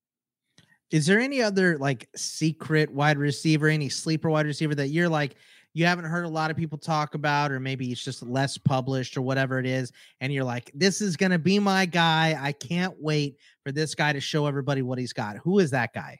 Is there any other like secret wide receiver, any sleeper wide receiver that you're like, you haven't heard a lot of people talk about, or maybe it's just less published or whatever it is, and you're like, this is going to be my guy. I can't wait for this guy to show everybody what he's got. Who is that guy?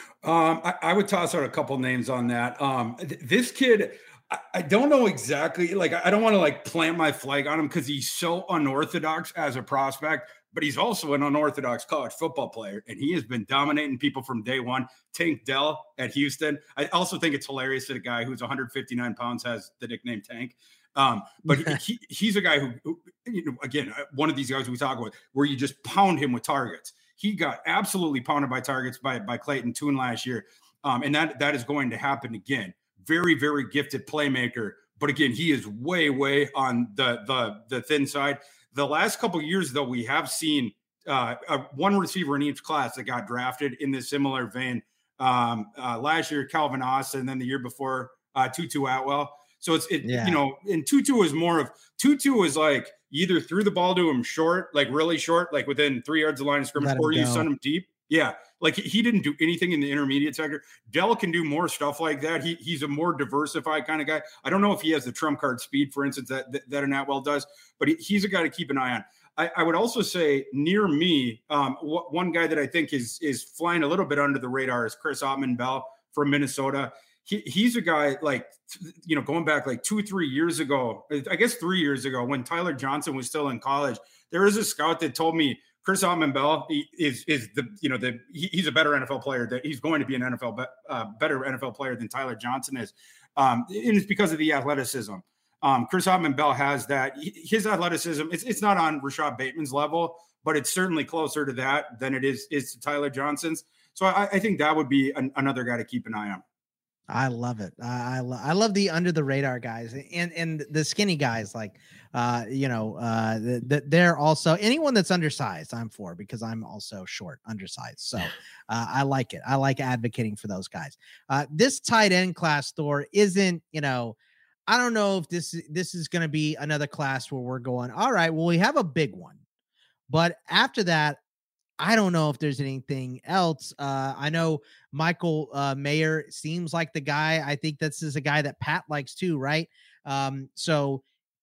Um, I, I would toss out a couple names on that. Um, th- this kid, I, I don't know exactly, like, I don't want to like plant my flag on him because he's so unorthodox as a prospect, but he's also an unorthodox college football player, and he has been dominating people from day one. Tank Dell at Houston. I also think it's hilarious that a guy who's one hundred fifty-nine pounds has the nickname Tank. Um, but he, he, he's a guy who, who, you know, again, one of these guys we talk about where you just pound him with targets. He got absolutely pounded by targets by, by Clayton Tune last year. Um, and that, that is going to happen again. Very, very gifted playmaker. But again, he is way, way on the, the, the thin side. The last couple of years, though, we have seen uh, a one receiver in each class that got drafted in this similar vein. Um, uh, last year, Calvin Austin, and then the year before, uh, Tutu Atwell. So it's, it, yeah. you know, and Tutu was more of, Tutu was like, you either threw the ball to him short, like really short, like within three yards of the line of scrimmage, or you sent him deep. Yeah. Like he didn't do anything in the intermediate sector. Dell can do more stuff like that. He He's a more diversified kind of guy. I don't know if he has the trump card speed, for instance, that, that, that an Atwell does, but he, he's a guy to keep an eye on. I, I would also say near me, um, w- one guy that I think is, is flying a little bit under the radar is Chris Ottman-Bell from Minnesota. He, he's a guy like, you know, going back like two, three years ago, I guess three years ago when Tyler Johnson was still in college, there was a scout that told me Chris Ottman-Bell is, is the, you know, the, he, he's a better N F L player, that he's going to be an N F L, be, uh, better N F L player than Tyler Johnson is. Um, and it's because of the athleticism. Um, Chris Ottman-Bell has that. His athleticism, it's, it's not on Rashad Bateman's level, but it's certainly closer to that than it is, is to Tyler Johnson's. So I, I think that would be an, another guy to keep an eye on. I love it. I I, lo- I love the under the radar guys and and the skinny guys. Like, uh, you know, uh, the, the, they're also anyone that's undersized. I'm for because I'm also short, undersized. So, uh, I like it. I like advocating for those guys. Uh, this tight end class, Thor, isn't. You know, I don't know if this this is going to be another class where we're going. All right, well, we have a big one, but after that, I don't know if there's anything else. Uh, I know Michael uh, Mayer seems like the guy. I think this is a guy that Pat likes too, right? Um, so it,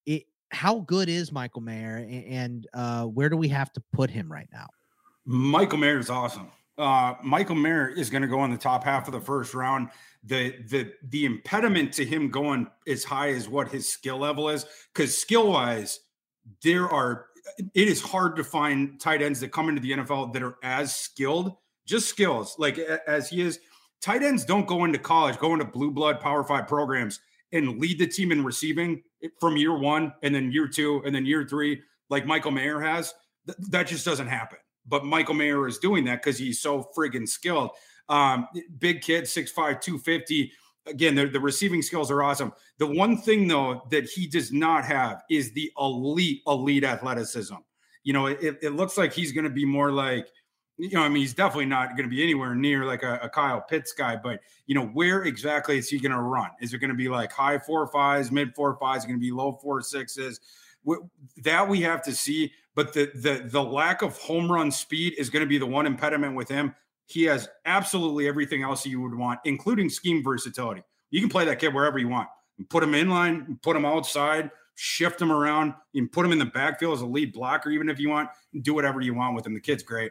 how good is Michael Mayer, and, and uh, where do we have to put him right now? Michael Mayer is awesome. Uh, Michael Mayer is going to go in the top half of the first round. The the the impediment to him going as high as what his skill level is, because skill wise, there are it is hard to find tight ends that come into the N F L that are as skilled, just skills like as he is. Tight ends don't go into college, go into blue blood Power Five programs and lead the team in receiving from year one, and then year two, and then year three, like Michael Mayer has. Th- that just doesn't happen. But Michael Mayer is doing that because he's so friggin' skilled. Um, big kid, six five, two fifty. Again, the, the receiving skills are awesome. The one thing, though, that he does not have is the elite, elite athleticism. You know, it, it looks like he's going to be more like, you know, I mean, he's definitely not going to be anywhere near like a, a Kyle Pitts guy, but, you know, where exactly is he going to run? Is it going to be like high four fives, mid four fives, going to be low four sixes? That we have to see. But the the the lack of home run speed is going to be the one impediment with him. He has absolutely everything else you would want, including scheme versatility. You can play that kid wherever you want. Put him in line, put him outside, shift him around. You can put him in the backfield as a lead blocker, even if you want. Do whatever you want with him. The kid's great.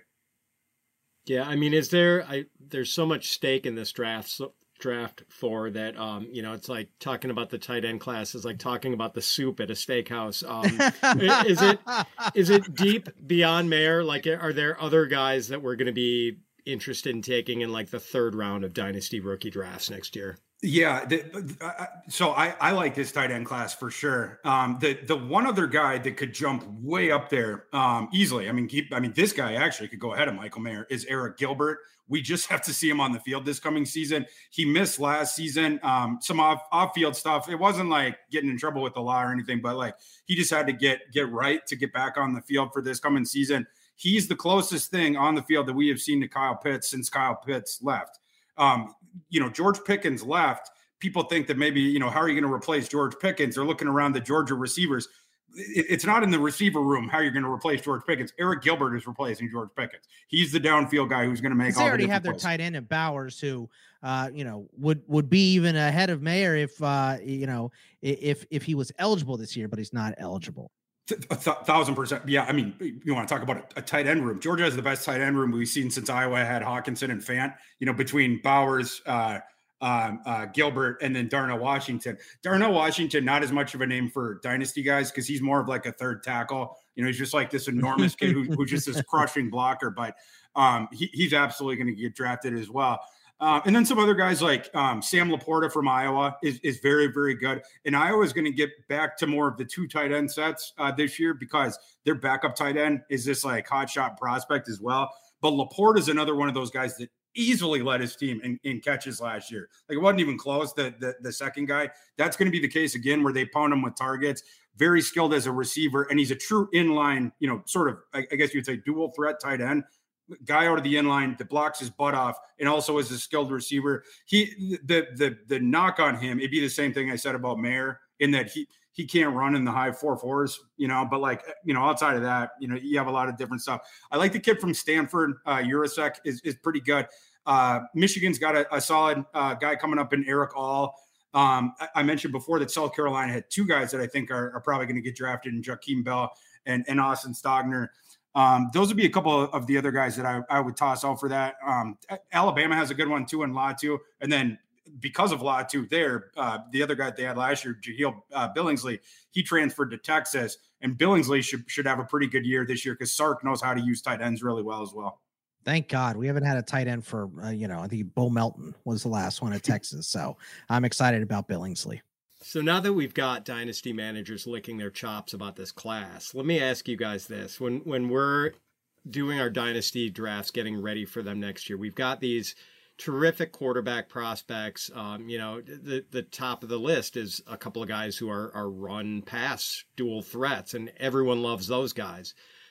Yeah, I mean, is there? I there's so much stake in this draft. So, draft for that. Um, you know, it's like talking about the tight end class is like talking about the soup at a steakhouse. Um, is it is it deep beyond Mayer? Like, are there other guys that we're going to be interested in taking in like the third round of dynasty rookie drafts next year? Yeah. The, uh, so I, I like this tight end class for sure. Um, the, the one other guy that could jump way up there um, easily. I mean, keep, I mean, this guy actually could go ahead of Michael Mayer is Eric Gilbert. We just have to see him on the field this coming season. He missed last season, um, some off off field stuff. It wasn't like getting in trouble with the law or anything, but like he just had to get, get right to get back on the field for this coming season. He's the closest thing on the field that we have seen to Kyle Pitts since Kyle Pitts left. Um, you know, George Pickens left. People think that maybe, you know, how are you going to replace George Pickens? They're looking around the Georgia receivers. It, it's not in the receiver room how you're going to replace George Pickens. Eric Gilbert is replacing George Pickens. He's the downfield guy who's going to make all the difference. They already have their plays. tight end in Bowers, who, uh, you know, would would be even ahead of Mayer if, uh, you know, if if he was eligible this year, but he's not eligible. A th- thousand percent. Yeah. I mean, you want to talk about a, a tight end room. Georgia has the best tight end room we've seen since Iowa had Hawkinson and Fant, you know, between Bowers, uh, um, uh, Gilbert, and then Darnell Washington. Darnell Washington, not as much of a name for dynasty guys because he's more of like a third tackle. You know, he's just like this enormous kid who, who's just this crushing blocker, but um, he, he's absolutely going to get drafted as well. Uh, and then some other guys like um, Sam Laporta from Iowa is, is very, very good. And Iowa is going to get back to more of the two tight end sets uh, this year because their backup tight end is this like hot shot prospect as well. But Laporta is another one of those guys that easily led his team in, in catches last year. Like it wasn't even close. The, the, the second guy, that's going to be the case again, where they pound him with targets, very skilled as a receiver. And he's a true inline, you know, sort of, I, I guess you'd say dual threat tight end. Guy out of the inline that blocks his butt off and also is a skilled receiver. He the the the knock on him, it'd be the same thing I said about Mayer in that he he can't run in the high four fours, you know, but like, you know, outside of that, you know, you have a lot of different stuff. I like the kid from Stanford, uh, Urasek is, is pretty good. Uh, Michigan's got a, a solid uh, guy coming up in Eric All. Um, I, I mentioned before that South Carolina had two guys that I think are, are probably going to get drafted in Jakeem Bell and, and Austin Stogner. Um, those would be a couple of the other guys that I, I would toss out for that. Um, Alabama has a good one too in Latu. And then because of Latu there, uh, the other guy they had last year, Jahleel uh, Billingsley, he transferred to Texas, and Billingsley should, should have a pretty good year this year because Sark knows how to use tight ends really well as well. Thank God we haven't had a tight end for, uh, you know, I think Bo Melton was the last one at Texas. So I'm excited about Billingsley. So now that we've got dynasty managers licking their chops about this class, let me ask you guys this. When when we're doing our dynasty drafts, getting ready for them next year, we've got these terrific quarterback prospects. Um, you know, the, the top of the list is a couple of guys who are, are run pass dual threats, and everyone loves those guys.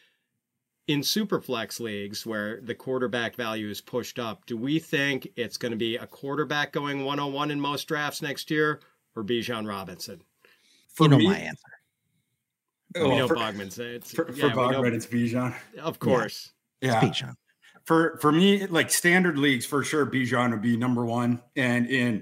In Superflex leagues, where the quarterback value is pushed up, do we think it's going to be a quarterback going one oh one in most drafts next year, or Bijan Robinson? For you know me, my answer. Oh, we know for, Bogman's. It's, for yeah, for Bogman, it's Bijan. Of course. Yeah. yeah. It's Bijan. For, for me, like standard leagues, for sure, Bijan would be number one. And in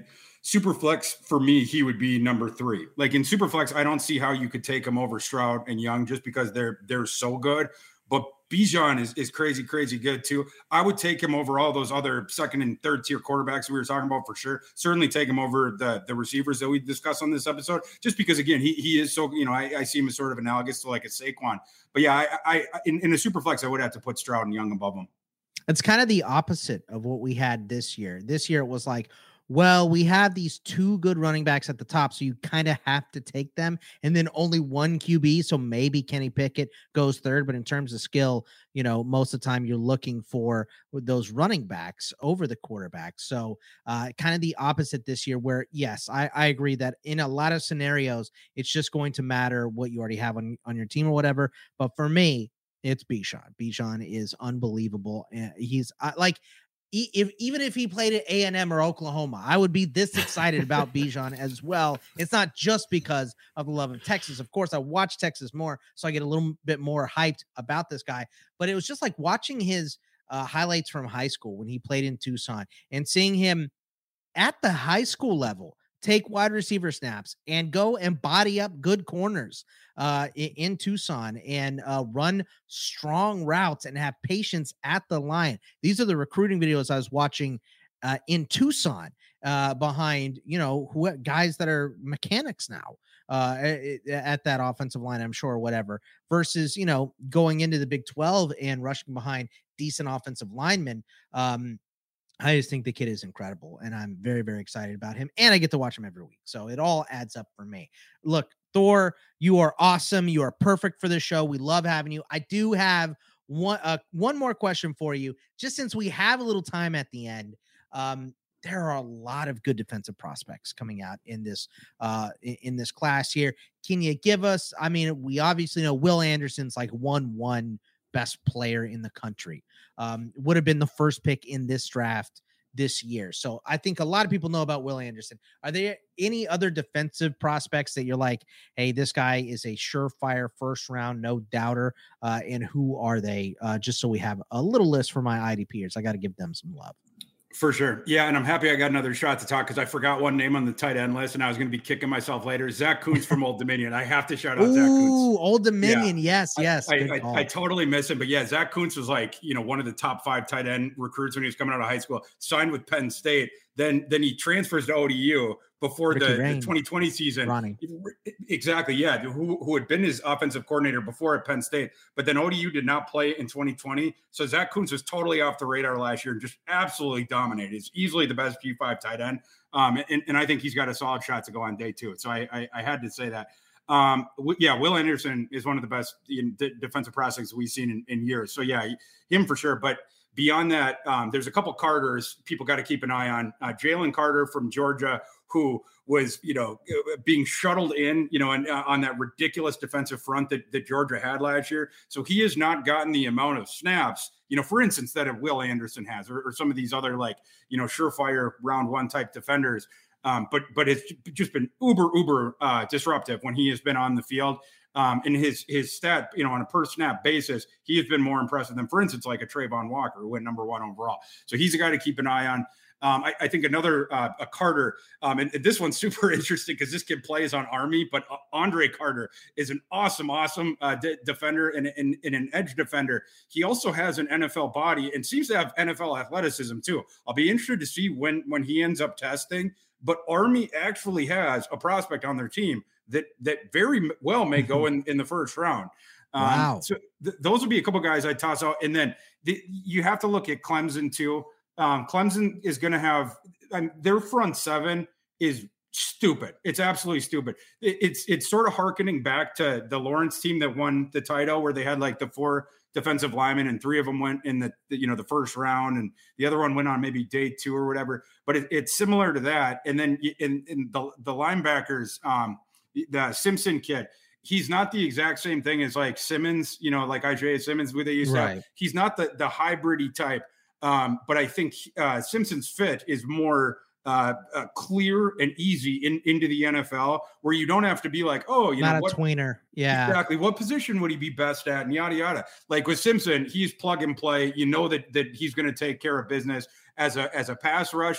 Superflex, for me, he would be number three. Like in Superflex, I don't see how you could take him over Stroud and Young just because they're they're so good. But Bijan is, is crazy, crazy good too. I would take him over all those other second and third tier quarterbacks we were talking about for sure. Certainly take him over the, the receivers that we discussed on this episode, just because, again, he he is so, you know, I, I see him as sort of analogous to like a Saquon. But yeah, I, I in, in a Superflex, I would have to put Stroud and Young above him. It's kind of the opposite of what we had this year. This year it was like, well, we have these two good running backs at the top, so you kind of have to take them, and then only one Q B, so maybe Kenny Pickett goes third. But in terms of skill, you know, most of the time you're looking for those running backs over the quarterback. So uh, kind of the opposite this year, where, yes, I, I agree that in a lot of scenarios, it's just going to matter what you already have on, on your team or whatever. But for me, it's Bijan. Bijan is unbelievable. And he's uh, like, If, even if he played at A and M or Oklahoma, I would be this excited about Bijan as well. It's not just because of the love of Texas. Of course, I watch Texas more, so I get a little bit more hyped about this guy. But it was just like watching his uh, highlights from high school when he played in Tucson and seeing him at the high school level take wide receiver snaps and go and body up good corners uh, in, in Tucson and uh, run strong routes and have patience at the line. These are the recruiting videos I was watching uh, in Tucson uh, behind, you know, who guys that are mechanics now uh, at that offensive line, I'm sure, or whatever, versus, you know, going into the Big twelve and rushing behind decent offensive linemen. Um, I just think the kid is incredible, and I'm very, very excited about him, and I get to watch him every week. So it all adds up for me. Look, Thor, you are awesome. You are perfect for this show. We love having you. I do have one, uh, one more question for you, just since we have a little time at the end. Um, there are a lot of good defensive prospects coming out in this, uh, in, in this class here. Can you give us, I mean, we obviously know Will Anderson's like one, one best player in the country. Um, would have been the first pick in this draft this year. So I think a lot of people know about Will Anderson. Are there any other defensive prospects that you're like, hey, this guy is a surefire first round, no doubter? Uh, and who are they? Uh, just so we have a little list for my I D Pers. I got to give them some love. For sure. Yeah, and I'm happy I got another shot to talk because I forgot one name on the tight end list, and I was going to be kicking myself later. Zach Kuntz from Old Dominion. I have to shout out Ooh, Zach Kuntz. Old Dominion. Yeah. Yes, yes. I, I, I, I totally miss him. But, yeah, Zach Kuntz was like, you know, one of the top five tight end recruits when he was coming out of high school, signed with Penn State. Then then he transfers to O D U before the, the twenty twenty season. Ronnie. Exactly, yeah, who, who had been his offensive coordinator before at Penn State. But then O D U did not play in twenty twenty. So Zach Kuntz was totally off the radar last year and just absolutely dominated. He's easily the best G five tight end. Um, and, and I think he's got a solid shot to go on day two. So I, I, I had to say that. Um, w- yeah, Will Anderson is one of the best in d- defensive prospects we've seen in, in years. So, yeah, him for sure. But beyond that, um, there's a couple Carters people got to keep an eye on. Uh, Jalen Carter from Georgia, who was, you know, being shuttled in, you know, and uh, on that ridiculous defensive front that, that Georgia had last year. So he has not gotten the amount of snaps, you know, for instance, that a Will Anderson has, or, or some of these other, like, you know, surefire round one type defenders. Um, but but it's just been uber, uber uh, disruptive when he has been on the field. Um, and his his stat, you know, on a per snap basis, he has been more impressive than, for instance, like a Trayvon Walker, who went number one overall. So he's a guy to keep an eye on. Um, I, I think another uh, a Carter, um, and, and this one's super interesting because this kid plays on Army, but uh, Andre Carter is an awesome, awesome uh, de- defender and, and, and an edge defender. He also has an N F L body and seems to have N F L athleticism too. I'll be interested to see when when he ends up testing. But Army actually has a prospect on their team that that very well may go in, in the first round. Um, wow. So th- those would be a couple guys I'd toss out. And then the, you have to look at Clemson too. Um, Clemson is going to have I mean, their front seven is stupid. It's absolutely stupid. It, it's it's sort of hearkening back to the Lawrence team that won the title, where they had like the four defensive linemen and three of them went in the, the you know the first round, and the other one went on maybe day two or whatever. But it, it's similar to that. And then in, in the the linebackers, um, the Simpson kid. He's not the exact same thing as like Simmons, you know, like Isaiah Simmons, who they used to have. He's not the the hybridy type. Um, but I think uh, Simpson's fit is more uh, uh, clear and easy in, into the N F L, where you don't have to be like, oh, you not know, a what, tweener. Yeah, exactly. What position would he be best at? And yada, yada. Like with Simpson, he's plug and play. You know that that he's going to take care of business as a as a pass rusher.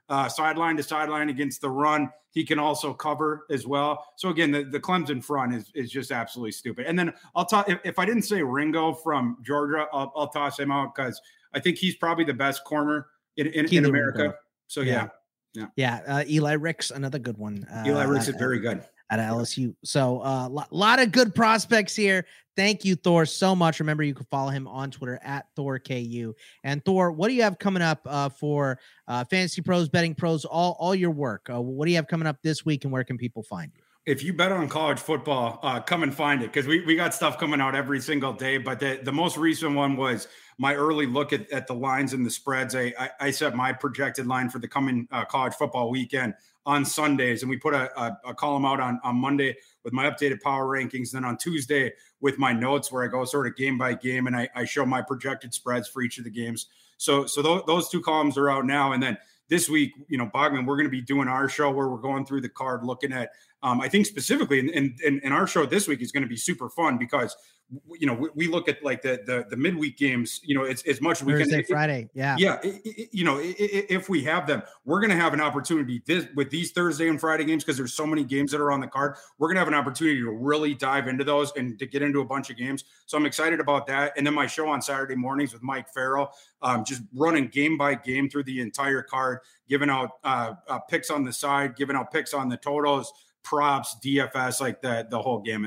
uh, sideline to sideline against the run. He can also cover as well. So again, the, the Clemson front is, is just absolutely stupid. And then I'll talk, if, if I didn't say Ringo from Georgia, I'll, I'll toss him out because I think he's probably the best corner in, in, in America. Ringo. So yeah. Yeah. Yeah. Uh, Eli Ricks, another good one. Uh, Eli Ricks is very good. At L S U. So a uh, lot, lot of good prospects here. Thank you, Thor, so much. Remember, you can follow him on Twitter at Thor K U. And Thor, what do you have coming up uh, for uh, Fantasy Pros, Betting Pros, all, all your work? Uh, what do you have coming up this week, and where can people find you? If you bet on college football, uh, come and find it because we, we got stuff coming out every single day. But the, the most recent one was my early look at, at the lines and the spreads. I, I, I set my projected line for the coming uh, college football weekend on Sundays, and we put a, a, a column out on, on Monday with my updated power rankings. Then on Tuesday with my notes where I go sort of game by game and I, I show my projected spreads for each of the games. So so th- those two columns are out now. And then this week, you know, Bogman, we're going to be doing our show where we're going through the card, looking at, um, I think specifically, and in, in, in our show this week is going to be super fun because, you know, we, we look at like the the, the midweek games, you know, it's as much as we Thursday, can. Friday, yeah, yeah. It, it, you know, it, it, if we have them, we're going to have an opportunity this, with these Thursday and Friday games because there's so many games that are on the card. We're going to have an opportunity to really dive into those and to get into a bunch of games. So I'm excited about that. And then my show on Saturday mornings with Mike Farrell, um, just running game by game through the entire card, giving out uh, uh, picks on the side, giving out picks on the totals, props, D F S, like the the whole gamut.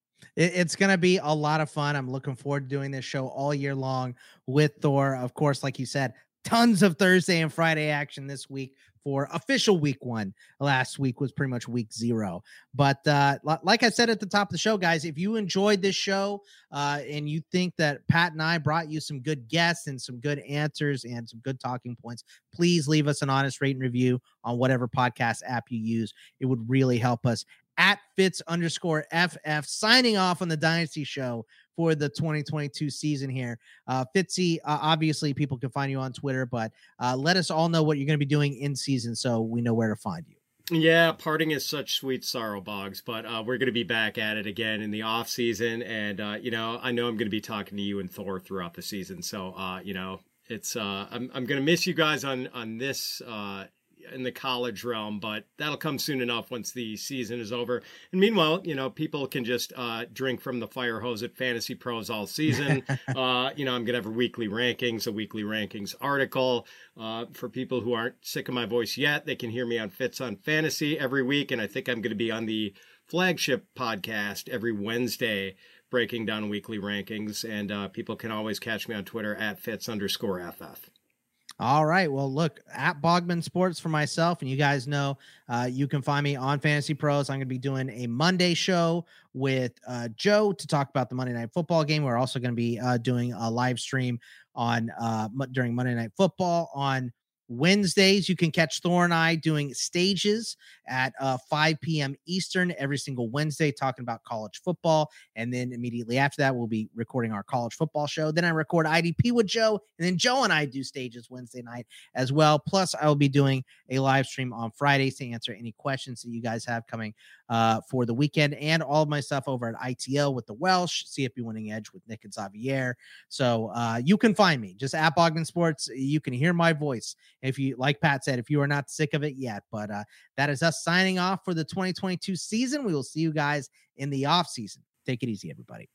It's going to be a lot of fun. I'm looking forward to doing this show all year long with Thor. Of course, like you said, tons of Thursday and Friday action this week for official week one. Last week was pretty much week zero. But uh, like I said at the top of the show, guys, if you enjoyed this show uh, and you think that Pat and I brought you some good guests and some good answers and some good talking points, please leave us an honest rate and review on whatever podcast app you use. It would really help us. At Fitz underscore F F, signing off on the Dynasty Show for the twenty twenty-two season here. Uh, Fitzy, uh, obviously people can find you on Twitter, but uh, let us all know what you're going to be doing in season so we know where to find you. Yeah, parting is such sweet sorrow, Boggs, but uh, we're going to be back at it again in the off season. And, uh, you know, I know I'm going to be talking to you and Thor throughout the season. So, uh, you know, it's uh, I'm, I'm going to miss you guys on, on this uh in the college realm, but that'll come soon enough once the season is over. And meanwhile, you know, people can just uh, drink from the fire hose at Fantasy Pros all season. uh, you know, I'm going to have a weekly rankings, a weekly rankings article. Uh, for people who aren't sick of my voice yet, they can hear me on Fitz on Fantasy every week. And I think I'm going to be on the flagship podcast every Wednesday, breaking down weekly rankings. And uh, people can always catch me on Twitter at Fitz underscore F F. All right. Well, look, at Bogman Sports for myself, and you guys know uh, you can find me on Fantasy Pros. I'm going to be doing a Monday show with uh, Joe to talk about the Monday Night Football game. We're also going to be uh, doing a live stream on uh, during Monday Night Football on Wednesdays. You can catch Thor and I doing stages at uh, five p.m. Eastern every single Wednesday, talking about college football. And then immediately after that, we'll be recording our college football show. Then I record I D P with Joe, and then Joe and I do stages Wednesday night as well. Plus, I will be doing a live stream on Fridays to answer any questions that you guys have coming uh, for the weekend, and all of my stuff over at I T L with the Welsh, C F B Winning Edge with Nick and Xavier. So uh, you can find me just at Bogman Sports. You can hear my voice. If you, like Pat said, if you are not sick of it yet, but uh, that is us signing off for the twenty twenty-two season. We will see you guys in the off season. Take it easy, everybody.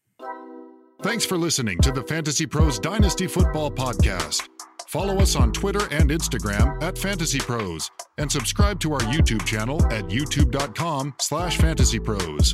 Thanks for listening to the Fantasy Pros Dynasty Football Podcast. Follow us on Twitter and Instagram at Fantasy Pros, and subscribe to our YouTube channel at youtube.com slash Fantasy Pros.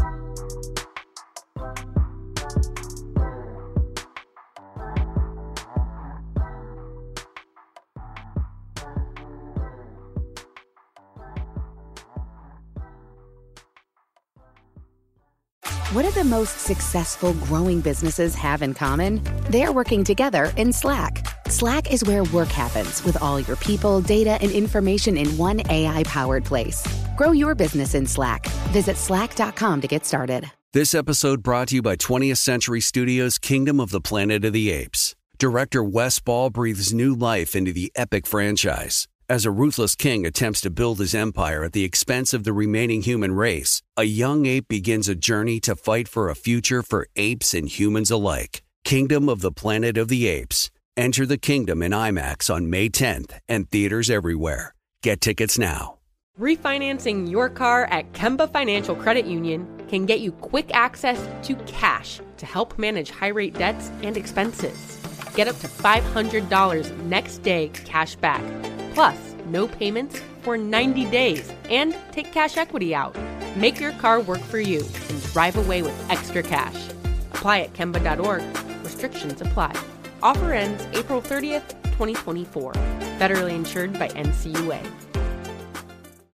What do the most successful growing businesses have in common? They're working together in Slack. Slack is where work happens, with all your people, data, and information in one A I-powered place. Grow your business in Slack. Visit slack dot com to get started. This episode brought to you by twentieth Century Studios' Kingdom of the Planet of the Apes. Director Wes Ball breathes new life into the epic franchise. As a ruthless king attempts to build his empire at the expense of the remaining human race, a young ape begins a journey to fight for a future for apes and humans alike. Kingdom of the Planet of the Apes. Enter the kingdom in IMAX on May tenth and theaters everywhere. Get tickets now. Refinancing your car at Kemba Financial Credit Union can get you quick access to cash to help manage high-rate debts and expenses. Get up to five hundred dollars next day cash back, plus no payments for ninety days, and take cash equity out. Make your car work for you and drive away with extra cash. Apply at Kemba dot org. Restrictions apply. Offer ends April thirtieth, twenty twenty-four. Federally insured by N C U A.